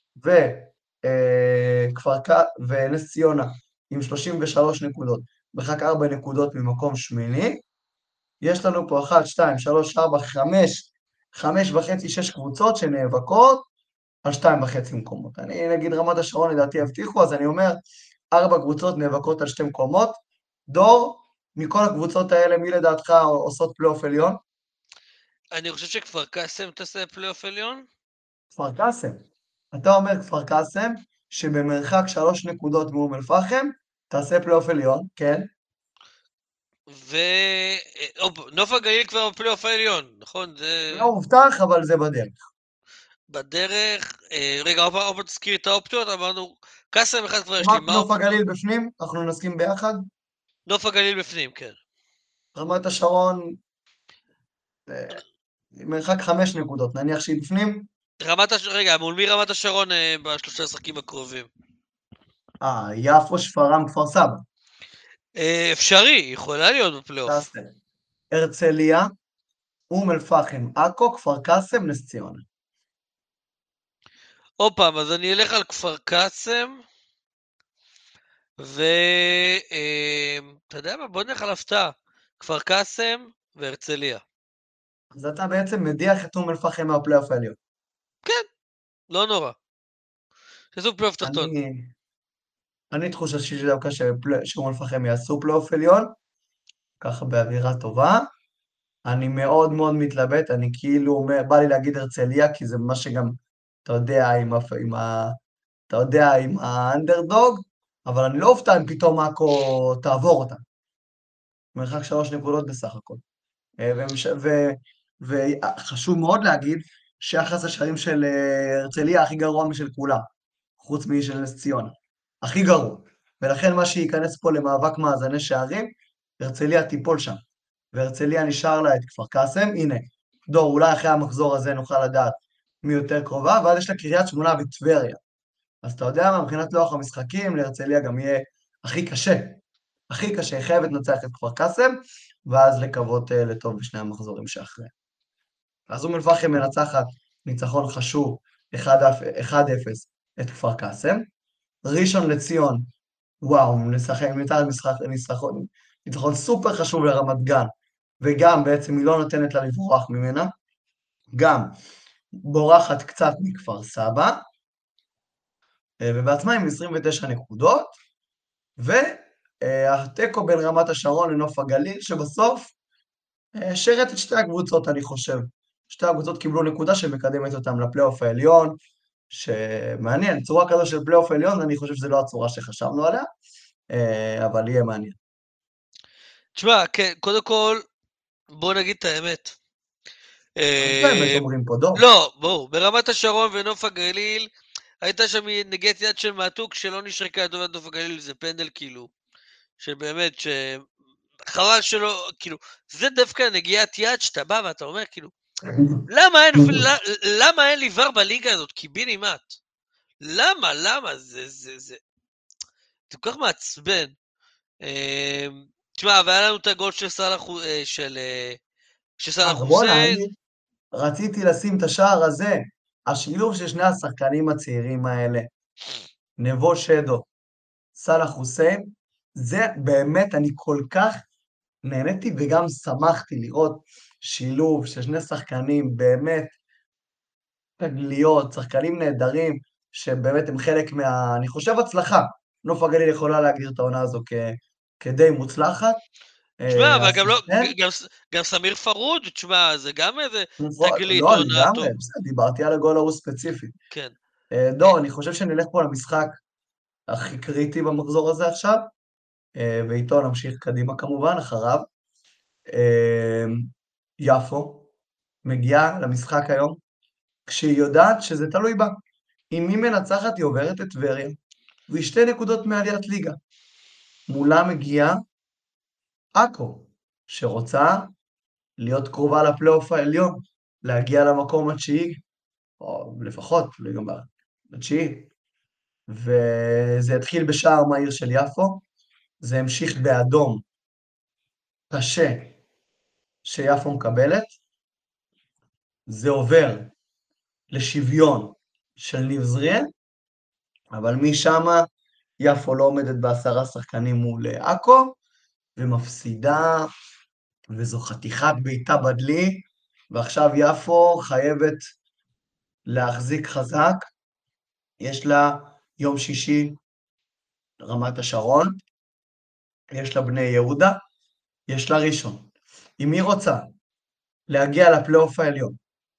וכפר קאסם ונס ציונה עם שלושים ושלוש נקודות, מרחק ארבע נקודות ממקום שמיני. יש לנו פה אחת, שתיים, שלוש, ארבע, חמש, חמש וחצי, שש קבוצות שנאבקות על שתיים וחצי מקומות. אני נגיד רמת השרון לדעתי הבטיחו, אז אני אומר, ארבע קבוצות נאבקות על שתי מקומות. דור, מכל הקבוצות האלה, מי לדעתך עושות פלייאוף עליון? אני חושב שכפר קאסם תעשה פלייאוף עליון, כפר קאסם. אתה אומר כפר קאסם, שבמרחק שלוש נקודות מאום אל-פחם, תעשה פלייאוף עליון, כן? ונוף הגליל כבר בפלייאוף העליון, נכון? זה לא הובטח, אבל זה בדרך. בדרך, אה, רגע, עוד פעם עוד פעם תזכיר את האופציות, אמרנו, קאסם אחד כבר יש לי, אמרת מה נוף האופציות? הגליל בפנים, אנחנו נסכים ביחד. נוף הגליל בפנים, כן. רמת השרון, אה, מרחק חמש נקודות, נניח שהיא בפנים. רמת הש... רגע, מול מי רמת השרון אה, בשלושה משחקים הקרובים? אה, יפו, שפרעם, כפר סבא. אה, אפשרי, יכולה להיות בפלייאוף. תעשה. הרצליה, אום אל-פחם, עכו, כפר קאסם, נס ציונה. עוד פעם, אז אני אלך על כפר קאסם, ו... אה, אתה יודע מה? בוא נלך על הפתעה. כפר קאסם והרצליה. אז אתה בעצם מדיח את אום אל-פחם מהפלייאוף העליון. כן, לא נורא. תעשו פלייאוף תחתון. אני, אני תחושה שלי דווקא שפל- שאום אל-פחם יעשו פלייאוף עליון, ככה באווירה טובה. אני מאוד מאוד מתלבט, אני כאילו אומר, בא לי להגיד הרצליה, כי זה מה שגם, אתה יודע, עם, ה- עם ה... אתה יודע, עם האנדרדוג, אבל אני לא אופתע אם פתאום עכו תעבור אותה. מרחק שלוש נקודות בסך הכל. אה, ומש- ו- וחשוב מאוד להגיד שיחס השערים של אה, הרצליה הכי גרוע משל כולם, חוץ משל נס ציונה. הכי גרוע. ולכן מה שייכנס פה למאבק מאזני שערים, הרצליה תיפול שם. והרצליה נשאר לה את כפר קאסם, הנה, דור, אולי אחרי המחזור הזה נוכל לדעת מי יותר קרובה, ואז יש לה קריית שמונה וטבריה. אז אתה יודע מה, מבחינת לוח המשחקים, להרצליה גם יהיה הכי קשה. הכי קשה, היא חייבת לנצח את כפר קאסם, ואז לקוות אה, לטוב בשני המחזורים שאחרי. אז אום אל-פחם מנצחת ניצחון חשוב אחד אפס את כפר קאסם. ראשון לציון, וואו, נשחק, ניצחון משחק, ניצחון, ניצחון סופר חשוב לרמת גן, וגם בעצם היא לא נותנת לה לברוח ממנה, גם בורחת קצת מכפר סבא, אה, ובעצמה עם עשרים ותשע נקודות, והתיקו בין רמת השרון לנוף הגליל, שבסוף אה, שרת את שתי הקבוצות, אני חושב. שתי הקבוצות קיבלו נקודה שמקדמת אותם לפלייאוף העליון, שמעניין, צורה כזו של פלייאוף עליון, אני חושב שזו לא הצורה שחשבנו עליה, אה, אבל יהיה מעניין. תשמע, כן, קודם כל, בוא נגיד את האמת. אז באמת אה, אומרים פה דור. לא, בואו, ברמת השרון ונוף הגליל, הייתה שם נגיעת יד של מעתוק שלא נשרקה לטובת נוף הגליל, זה פנדל כאילו, שבאמת, שחבל שלא, כאילו, זה דווקא נגיעת יד שאתה בא ואתה אומר, כאילו, למה אין, למה אין לי ור בליגה הזאת? קיבינימט. למה? למה? זה, זה, זה, זה כל כך מעצבן. תשמע, והיה לנו את הגול של סלאח, של, של סלאח אז בוא'נה, חוסיין. אני רציתי לשים את השער הזה, השילוב של שני השחקנים הצעירים האלה, נבו שדו, סלאח חוסיין, זה באמת, אני כל כך נהניתי וגם שמחתי לראות שילוב של שני שחקנים באמת תגליות, שחקנים נהדרים, שבאמת הם חלק מה... אני חושב הצלחה. נוף הגליל יכולה להגדיר את העונה הזו כ... כדי מוצלחת. תשמע, אבל גם לא, הסוכן, גם, גם סמיר פרוד, תשמע, זה גם איזה נפרד- תגלית לא, עונה לגמרי, טוב. בסדר, דיברתי על הגול ההוא ספציפית. כן. אה, דור, אני חושב שנלך פה למשחק הכי קריטי במחזור הזה עכשיו, אה, ואיתו נמשיך קדימה כמובן, אחריו. אה, יפו מגיעה למשחק היום, כשהיא יודעת שזה תלוי בה. אם היא מנצחת, היא עוברת את טבריה, והיא שתי נקודות מעליית ליגה. מולה מגיעה עכו, שרוצה להיות קרובה לפלייאוף העליון, להגיע למקום התשיעי, או לפחות, גם לתשיעי. וזה התחיל בשער מהיר של יפו, זה המשיך באדום קשה שיפו מקבלת, זה עובר לשוויון של ניב זריאן, אבל משם יפו לא עומדת בעשרה שחקנים מול עכו, ומפסידה, וזו חתיכת בעיטה בדלי, ועכשיו יפו חייבת להחזיק חזק, יש לה יום שישי רמת השרון, יש לה בני יהודה, יש לה ראשון. אם היא רוצה להגיע לפלייאוף העליון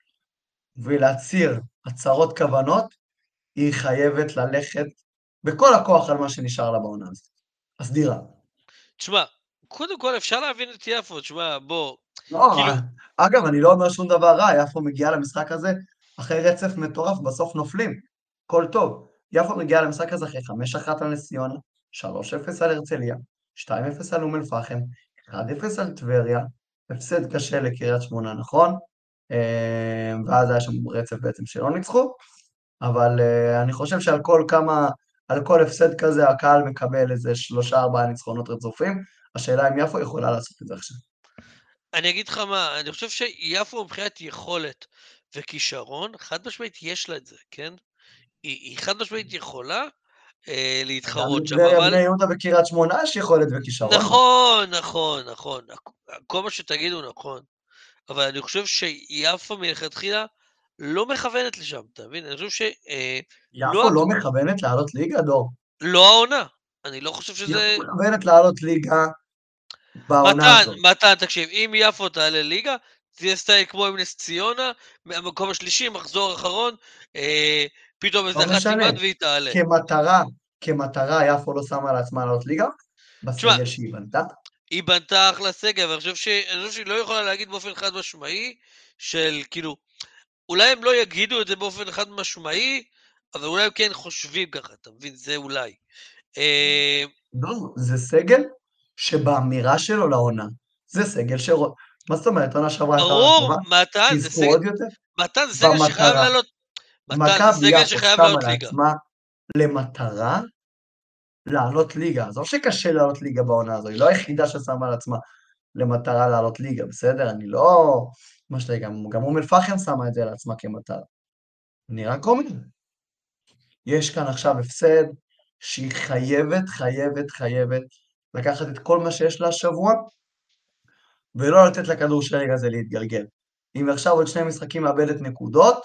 ולהצהיר הצהרות כוונות, היא חייבת ללכת בכל הכוח על מה שנשאר לה בעונה הזאת. הסדירה. תשמע, קודם כל אפשר להבין את יפו, תשמע, בוא, לא, כאילו, אגב, אני לא אומר שום דבר רע, יפו מגיעה למשחק הזה אחרי רצף מטורף, בסוף נופלים. כל טוב. יפו מגיעה למשחק הזה אחרי חמש אחת על נס ציונה, שלוש אפס על הרצליה, שתיים אפס על אום אל-פחם, אחד אפס על טבריה, הפסד קשה לקריית שמונה, נכון? אה, ואז היה שם רצף בעצם שלא ניצחו, אבל אה, אני חושב שעל כל כמה, על כל הפסד כזה הקהל מקבל איזה שלושה ארבעה ניצחונות רצופים, השאלה אם יפו יכולה לעשות את זה עכשיו. אני אגיד לך מה, אני חושב שיפו מבחינת יכולת וכישרון, חד משמעית יש לה את זה, כן? היא, היא חד משמעית יכולה אה, גם להתחרות שם, לטבריה, אבל... בני יהודה וקריית שמונה יש יכולת וכישרון. נכון, נכון, נכון, כל מה שתגידו נכון, אבל אני חושב שיפו מלכתחילה לא מכוונת לשם, אתה מבין? אני חושב שלא יפו לא מכוונת לעלות ליגה, דור. לא העונה, אני לא חושב שזה... יפו מכוונת לעלות ליגה בעונה מתן, הזאת. מתן, תקשיב, אם יפו תעלה ליגה, תהיה סטייל כמו עם נס ציונה, מהמקום השלישי, מחזור האחרון, אה, פתאום איזה לא אחת משנה. תימד והיא תעלה. כמטרה, כמטרה, יפו לא שמה לעצמה לעלות ליגה, תשמע, בסגל שהיא בנתה. היא בנתה אחלה סגל, אבל אני חושב, ש... אני חושב שהיא לא יכולה להגיד באופן חד משמעי, של כאילו, אולי הם לא יגידו את זה באופן חד משמעי, אבל אולי הם כן חושבים ככה, אתה מבין? זה אולי. אה, לא, זה סגל שבאמירה שלו לעונה, זה סגל ש... מה זאת אומרת, עונה שעברה הייתה עונה ברור, טובה? מתן, זה שיזכו סגל, עוד יותר? מתן זה סגל שחייב במטרה. לעלות, מתן זה מכבי סגל יפו שחייב שמה לעלות ליגה. לעצמה למטרה לעלות ליגה. עזוב שקשה לעלות ליגה בעונה הזו, היא לא היחידה ששמה לעצמה למטרה לעלות ליגה, בסדר? אני לא... מה שאתה, גם, גם אום אל-פחם שמה את זה לעצמה כמטרה. אני רק אומר, יש כאן עכשיו הפסד שהיא חייבת, חייבת, חייבת לקחת את כל מה שיש לה השבוע, ולא לתת לכדור שרגע הזה להתגלגל. אם עכשיו עוד שני משחקים מאבדת נקודות,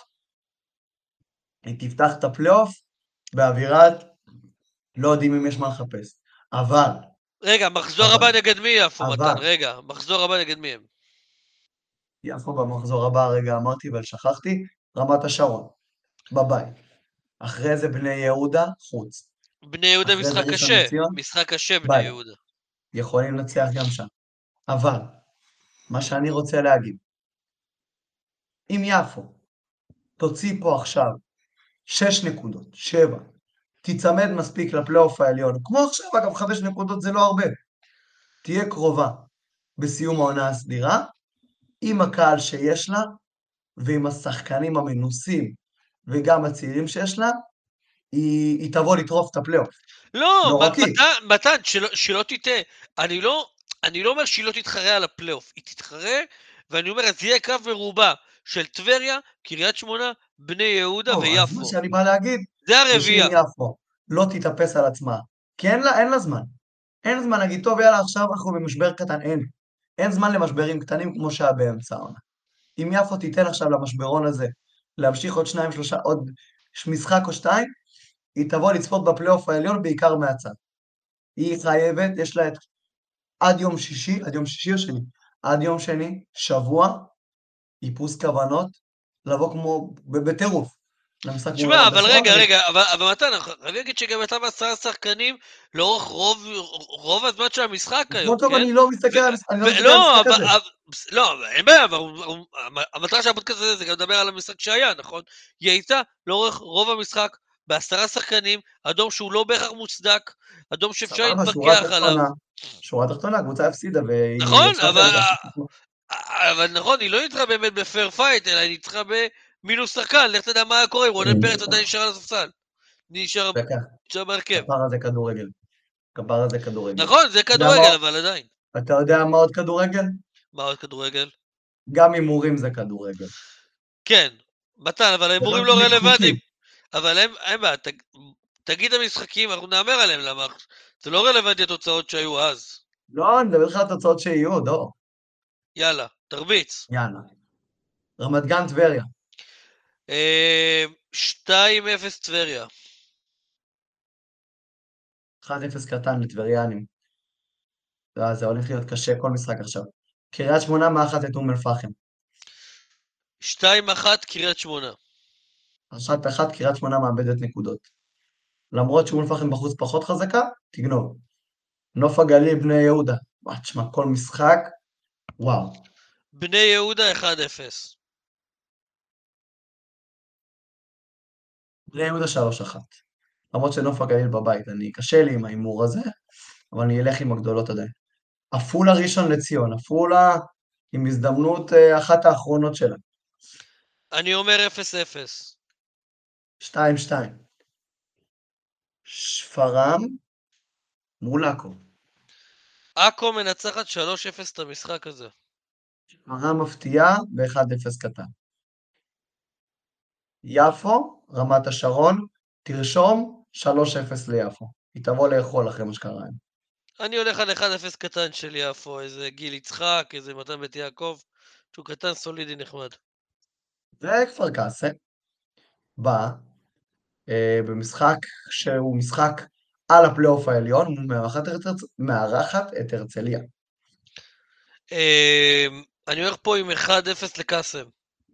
היא תפתח את הפלייאוף באווירת לא יודעים אם יש מה לחפש. אבל, רגע, מחזור אבל, הבא נגד מי יפו, מתן? אבל, רגע, מחזור הבא נגד מי הם? יפו במחזור הבא, רגע אמרתי אבל שכחתי, רמת השרון, בבית. אחרי זה בני יהודה, חוץ. בני יהודה אחרי זה משחק ראשון קשה, לציון, משחק קשה בני בית. יהודה. יכולים לנצח גם שם. אבל, מה שאני רוצה להגיד, אם יפו תוציא פה עכשיו שש נקודות, שבע, תיצמד מספיק לפלייאוף העליון, כמו עכשיו, אגב, חמש נקודות זה לא הרבה, תהיה קרובה בסיום העונה הסדירה, עם הקהל שיש לה, ועם השחקנים המנוסים, וגם הצעירים שיש לה, היא, היא תבוא לטרוף את הפלייאוף. לא, לא רק מ- היא. מתן, מתן, שלא, שלא תטעה. אני לא, אני לא אומר שהיא לא תתחרה על הפלייאוף. היא תתחרה, ואני אומר, אז יהיה קו מרובע של טבריה, קריית שמונה, בני יהודה טוב, אז מה ויפו. שאני בא להגיד, זה זה שאם הרביעייה. יפו לא תתאפס על עצמה, כי אין לה, אין לה זמן. אין זמן להגיד, טוב, יאללה, עכשיו אנחנו במשבר קטן, אין. אין זמן למשברים קטנים כמו שהיה באמצע העונה. אם יפו תיתן עכשיו למשברון הזה להמשיך עוד שניים, שלושה, עוד משחק או שתיים, היא תבוא לצפות בפלייאוף העליון בעיקר מהצד. היא חייבת, יש לה את עד יום שישי, עד יום שישי או שני? עד יום שני, שבוע, איפוס כוונות, לבוא כמו בטירוף למשחק מול תשמע, רמת אבל השרון. רגע, רגע, אבל, אבל מתן, אני אגיד שגם אתה בעשרה שחקנים לאורך רוב, רוב הזמן של המשחק כמו היום, טוב, כן? אני לא מסתכל על המשחק- אני לא מסתכל על ולא, המשחק אבל, הזה. אבל, לא, אין בעיה, אבל המטרה של הפודקאסט הזה זה גם לדבר על המשחק שהיה, נכון? היא הייתה לאורך רוב המשחק בעשרה שחקנים, אדום שהוא לא בהכרח מוצדק, אדום שאפשר סבבה, שורה להתווכח עליו. תחתונה, שורה תחתונה, הקבוצה הפסידה, והיא נכון, עכשיו אבל, בליגה. אבל נכון, היא לא ניצחה באמת בפייר פייט, אלא היא ניצחה במינוס שחקן, לך תדע מה היה קורה, אם רונן פרץ עדיין נשאר על הספסל. נשאר דקה, נשאר בהרכב. כפרה זה כדורגל. כפרה זה כדורגל. נכון, זה אתה יודע מה- כדורגל, אבל עדיין. אתה יודע מה עוד כדורגל? מה עוד כדורגל? גם הימורים זה כדורגל. כן, מתן, אבל זה לא ההימורים לא תמיד רלוונטיים. חוקי. אבל אין, אין בעיה, תג, תגיד המשחקים, אנחנו נאמר עליהם, למה? זה לא רלוונטי התוצאות שהיו אז. לא, אני מדבר איתך על התוצאות שיהיו, דור. יאללה, תרביץ. יאללה. רמת גן, טבריה. אה, שתיים אפס טבריה. אחד אפס קטן לטבריאנים. לא, זה הולך להיות קשה כל משחק עכשיו. קריית שמונה מאחת את אום אל-פחם. שתיים אחת קריית שמונה. אחת אחת, קריית שמונה מאבדת נקודות. למרות שאום אל-פחם בחוץ פחות חזקה, תגנוב. נוף הגליל, בני יהודה. וואי, תשמע, כל משחק, וואו. בני יהודה אחד אפס. בני יהודה שלוש אחת. למרות שנוף הגליל בבית, אני, קשה לי עם ההימור הזה, אבל אני אלך עם הגדולות עדיין. עפולה ראשון לציון, עפולה עם הזדמנות אה, אחת האחרונות שלה. אני אומר אפס אפס. שתיים שתיים. שפרעם מול עכו. עכו מנצחת שלוש אפס את המשחק הזה. שפרעם מפתיעה ב-אחד אפס קטן. יפו, רמת השרון, תרשום שלוש אפס ליפו. היא תבוא לאכול אחרי מה שקרה היום. אני הולך על אחד אפס קטן של יפו, איזה גיל יצחק, איזה מתן בית יעקב, שהוא קטן סולידי נחמד. וכפר קאסם בא אה, במשחק שהוא משחק על הפלייאוף העליון, ומארחת את הרצ- מארחת את הרצליה. אה, אני הולך פה עם אחד אפס לקאסם.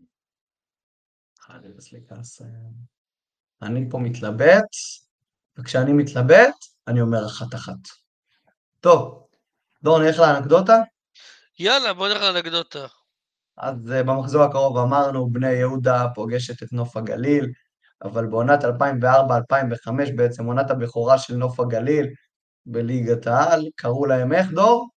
אחד אפס לקאסם. אני פה מתלבט, וכשאני מתלבט, אני אומר אחת אחת. טוב, דור, נלך לאנקדוטה? יאללה, בוא נלך לאנקדוטה. אז uh, במחזור הקרוב אמרנו, בני יהודה פוגשת את נוף הגליל, אבל בעונת אלפיים וארבע אלפיים וחמש, בעצם עונת הבכורה של נוף הגליל, בליגת העל, קראו להם איך, דור?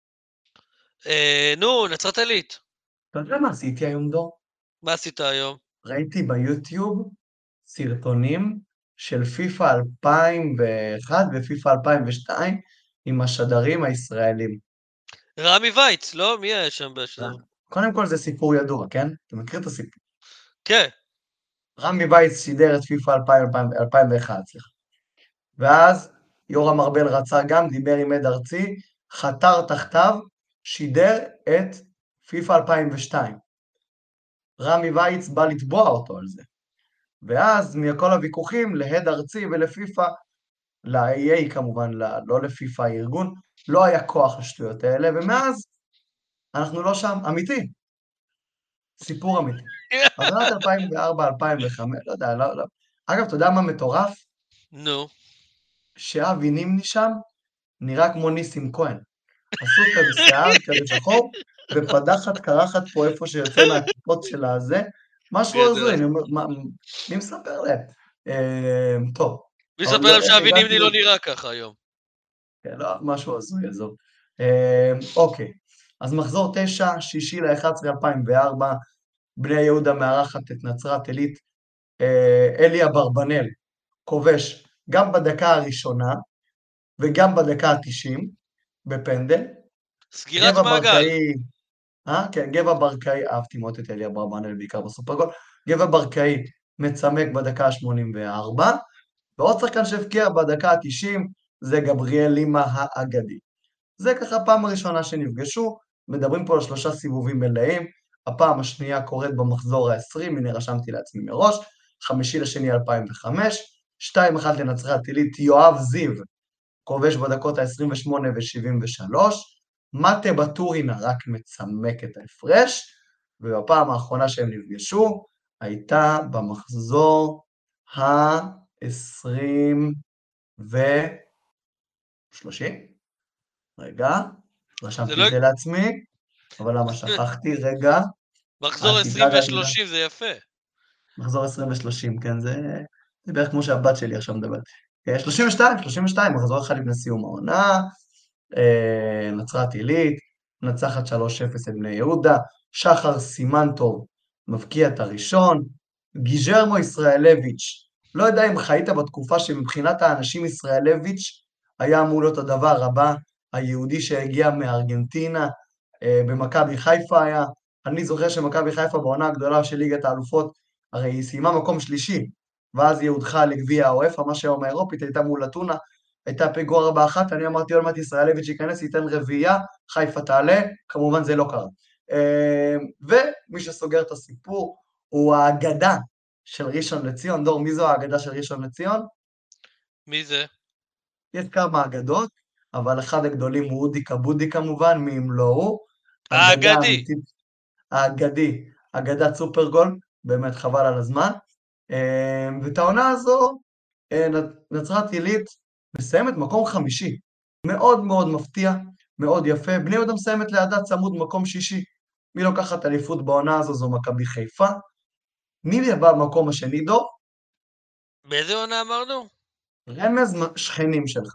אה, נו, נצרת עילית. אתה יודע מה עשיתי היום, דור? מה עשית היום? ראיתי ביוטיוב סרטונים של פיפא אלפיים ואחת ופיפא אלפיים ושתיים עם השדרים הישראלים. רמי וייץ, לא? מי היה שם בשדר? קודם כל זה סיפור ידוע, כן? אתה מכיר את הסיפור? כן. רמי וייץ שידר את פיפא אלפיים ואחת, סליחה. ואז יורם ארבל רצה גם, דיבר עם עד ארצי, חתר תחתיו, שידר את פיפא אלפיים ושתיים. רמי וייץ בא לתבוע אותו על זה. ואז מכל הוויכוחים להד ארצי ולפיפא, ל-איי איי כמובן, לא לפיפא הארגון, לא היה כוח לשטויות האלה, ומאז אנחנו לא שם, אמיתי. סיפור אמיתי. אז עונת אלפיים וארבע אלפיים וחמש, לא יודע, לא, לא. אגב, אתה יודע מה מטורף? נו. שאבי נימני שם נראה כמו ניסים כהן. עשו כזה שיער כזה שחור, ופדחת קרחת פה איפה שיוצא מהכיפות של הזה, משהו גדול. הזוי, אני אומר, מה, מי מספר להם? אה, טוב. מי אבל ספר לא, להם איך שאבי הגעתי נימני לא לזה? נראה ככה היום? כן, לא, משהו הזוי, עזוב. אה, אוקיי, אז מחזור תשע, שישי ל-אחד עשר אלפיים וארבע, בני יהודה מארחת את נצרת עילית, אה, אלי אברבנאל, כובש גם בדקה הראשונה, וגם בדקה ה-תשעים, בפנדל. סגירת גבע מעגל. ברקאי, אה? כן, גבע ברקאי, אהבתי מאוד את אלי אברבנאל, בעיקר בסופרגול, גבע ברקאי מצמק בדקה ה-שמונים וארבע, ועוד שחקן שהבקיע בדקה ה-תשעים, זה גבריאל לימה האגדי. זה ככה פעם הראשונה שנפגשו, מדברים פה על שלושה סיבובים מלאים, הפעם השנייה קורית במחזור ה-עשרים, הנה רשמתי לעצמי מראש, חמישי לשני אלפיים וחמש, שתיים אחת לנצרת עילית, יואב זיו, כובש בדקות ה-עשרים ושמונה ו-שבעים ושלוש, מטה בטורינה רק מצמק את ההפרש, ובפעם האחרונה שהם נפגשו, הייתה במחזור ה-עשרים ו-שלושים. רגע, רשמתי לא... את זה לעצמי, אבל למה שכחתי? רגע. מחזור עשרים ו-שלושים זה יפה. מחזור עשרים ו-שלושים, כן, זה, זה בערך כמו שהבת שלי עכשיו מדברת. שלושים ושתיים, שלושים ושתיים, מחזור אחד לפני סיום העונה, אה, נצרת עילית, נצחת שלוש אפס את בני יהודה, שחר סימנטוב מבקיע את הראשון, גיז'רמו ישראלביץ', לא יודע אם חיית בתקופה שמבחינת האנשים ישראלביץ' היה אמור להיות הדבר הבא, היהודי שהגיע מארגנטינה, אה, במכבי חיפה היה, אני זוכר שמכבי חיפה בעונה הגדולה של ליגת האלופות, הרי היא סיימה מקום שלישי, ואז היא הודחה לגביע האופה, מה שהיום האירופית הייתה מול אתונה, הייתה פיגור ארבע אחת, אני אמרתי עוד מעט ישראלביץ' ייכנס, ייתן רביעייה, חיפה תעלה, כמובן זה לא קרה. ומי שסוגר את הסיפור הוא האגדה של ראשון לציון. דור, מי זו האגדה של ראשון לציון? מי זה? יש כמה אגדות, אבל אחד הגדולים הוא אודי קבודי כמובן, מי אם לא הוא. האגדי. האגדי, אגדת סופרגול, באמת חבל על הזמן. ואת העונה הזו, נצרת עילית מסיימת מקום חמישי, מאוד מאוד מפתיע, מאוד יפה, בני יהודה מסיימת לידה צמוד מקום שישי, מי לוקחת אליפות בעונה הזו זו מכבי חיפה, מי יבא במקום השני דור? באיזה עונה אמרנו? רמז שכנים שלך.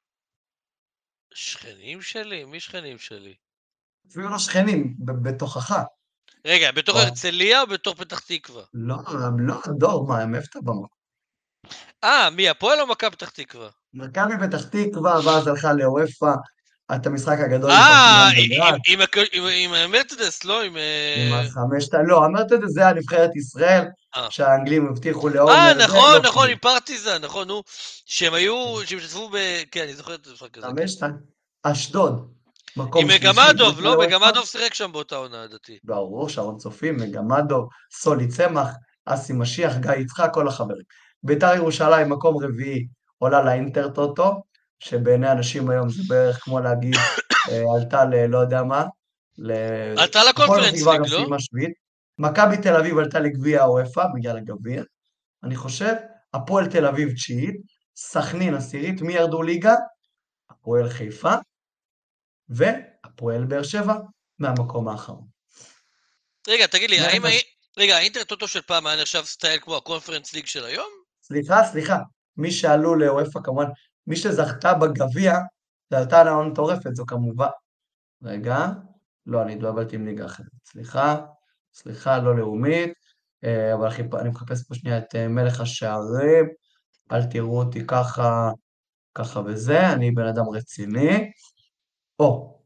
שכנים שלי? מי שכנים שלי? אפילו לא שכנים, בתוכך. רגע, בתוך הרצליה או בתוך פתח תקווה? לא, לא, דור, מה, מאיפה אתה במקום? אה, מי, הפועל או מכבי פתח תקווה? מכבי פתח תקווה, ואז הלכה לאופה, את המשחק הגדול עם אה, פרטיזן בלגרד. עם המרצדס, לא? עם... עם החמשת... לא, המרצדס זה הנבחרת ישראל, שהאנגלים הבטיחו לעומר. אה, נכון, נכון, עם פרטיזן, נכון, נו. שהם היו, שהם שתפו ב... כן, אני זוכר את המשחק הזה. חמשת, אשדוד, מקום עם שלישי. מגמדוב, לא? מגמדוב שיחק שם באותה עונה, לדעתי. ברור, שרון צופים, מגמדוב, סולי צמח, אסי משיח, גיא יצחק, כל החברים. ביתר ירושלים, מקום רביעי, עולה לאינטר טוטו, שבעיני אנשים היום זה בערך כמו להגיד, אה, עלתה ל... לא יודע מה, ל... עלתה הפועל פתח לקונפרנס תקווה ליג, גם לא? סיימה שביעית, מכבי תל אביב עלתה לגביע הוופא בגלל הגביע, אני חושב, הפועל תל אביב תשיעית, סכנין עשירית, מי ירדו ליגה? הפועל חיפה, והפועל באר שבע מהמקום האחרון. רגע, תגיד לי, האם... מהנפש... רגע, האינטרטוטו של פעם היה נחשב סטייל כמו הקונפרנס ליג של היום? סליחה, סליחה, מי שעלו לאוופא כמובן, מי שזכתה בגביע, זו הייתה הנאה מטורפת, זו כמובן... רגע, לא, אני התבלבלתי עם ליגה אחרת, סליחה, סליחה, לא לאומית, אה, אבל חיפ... אני מחפש פה שנייה את אה, מלך השערים, אל תראו אותי ככה, ככה וזה, אני בן אדם רציני. או,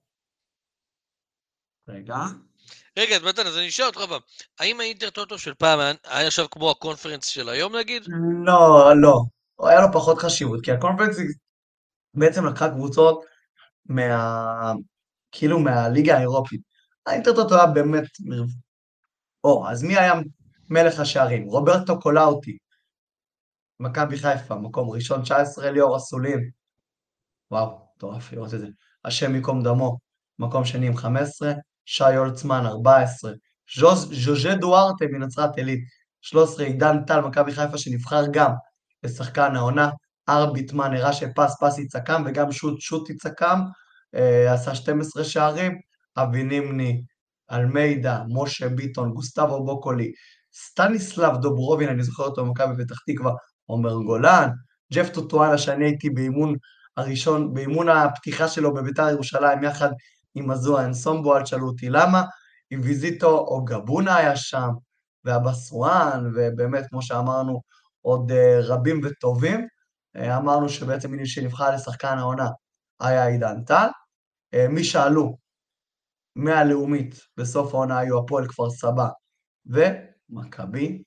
רגע, רגע, אז מתן, אז אני אשאל אותך פעם, האם האינטרטוטו של פעם היה- היה נחשב כמו הקונפרנס של היום נגיד? לא, לא, היה לו פחות חשיבות, כי הקונפרנס בעצם לקחה קבוצות מה... כאילו מהליגה האירופית. האינטרטוטו היה באמת... או, אז מי היה מלך השערים? רוברטו קולאוטי, מכבי חיפה, מקום ראשון תשע עשרה, ליאור אסולין, וואו, מטורף לראות את זה. השם ייקום דמו, מקום שני עם חמש עשרה, שי הולצמן, ארבע עשרה, ז'וז- ז'וז'ה דוארטה מנצרת עילית, שלוש עשרה, עידן טל, מכבי חיפה, שנבחר גם לשחקן העונה, ארביטמן, הראה שפס, פס יצקם, וגם שוט, שוט יצקם, אה, עשה שתים עשרה שערים, אבי נימני, אלמיידה, משה ביטון, גוסטבו בוקולי, סטניסלב דוברובין, אני זוכר אותו במכבי פתח תקווה, עומר גולן, ג'ף טוטואלה, שאני הייתי באימון הראשון, באימון הפתיחה שלו בביתר ירושלים, יחד עם הזוהה אנסומבו, אל תשאלו אותי למה, עם ויזיטו או גבונה היה שם, והבסואן, ובאמת, כמו שאמרנו, עוד uh, רבים וטובים. Uh, אמרנו שבעצם מי שנבחר לשחקן העונה היה עידן טל. Uh, מי שעלו מהלאומית בסוף העונה היו הפועל כפר סבא ומכבי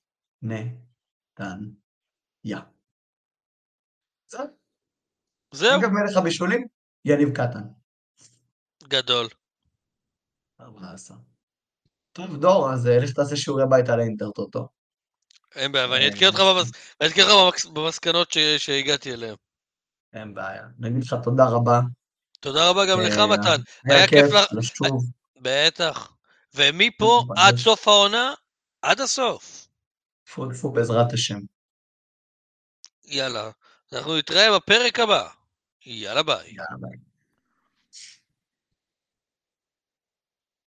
נתניה. זהו. זהו, אגב, מלך הבישולים, יניב קטן. גדול. ארבע עשרה. טוב, דור, אז אה, לך תעשה שיעורי בית על האינטרטוטו. אין בעיה, ואני אה, אתקן אותך במס- ואני אתקן אותך במקס- במסקנות ש- שהגעתי אליהן. אין בעיה. נגיד לך תודה רבה. תודה רבה גם לך, אה, מתן. היה היה כיף כיף לך... לשוב. בטח. ומפה עד סוף העונה, עד הסוף. טפו טפו בעזרת השם. יאללה. אנחנו נתראה בפרק הבא. יאללה ביי. יאללה ביי.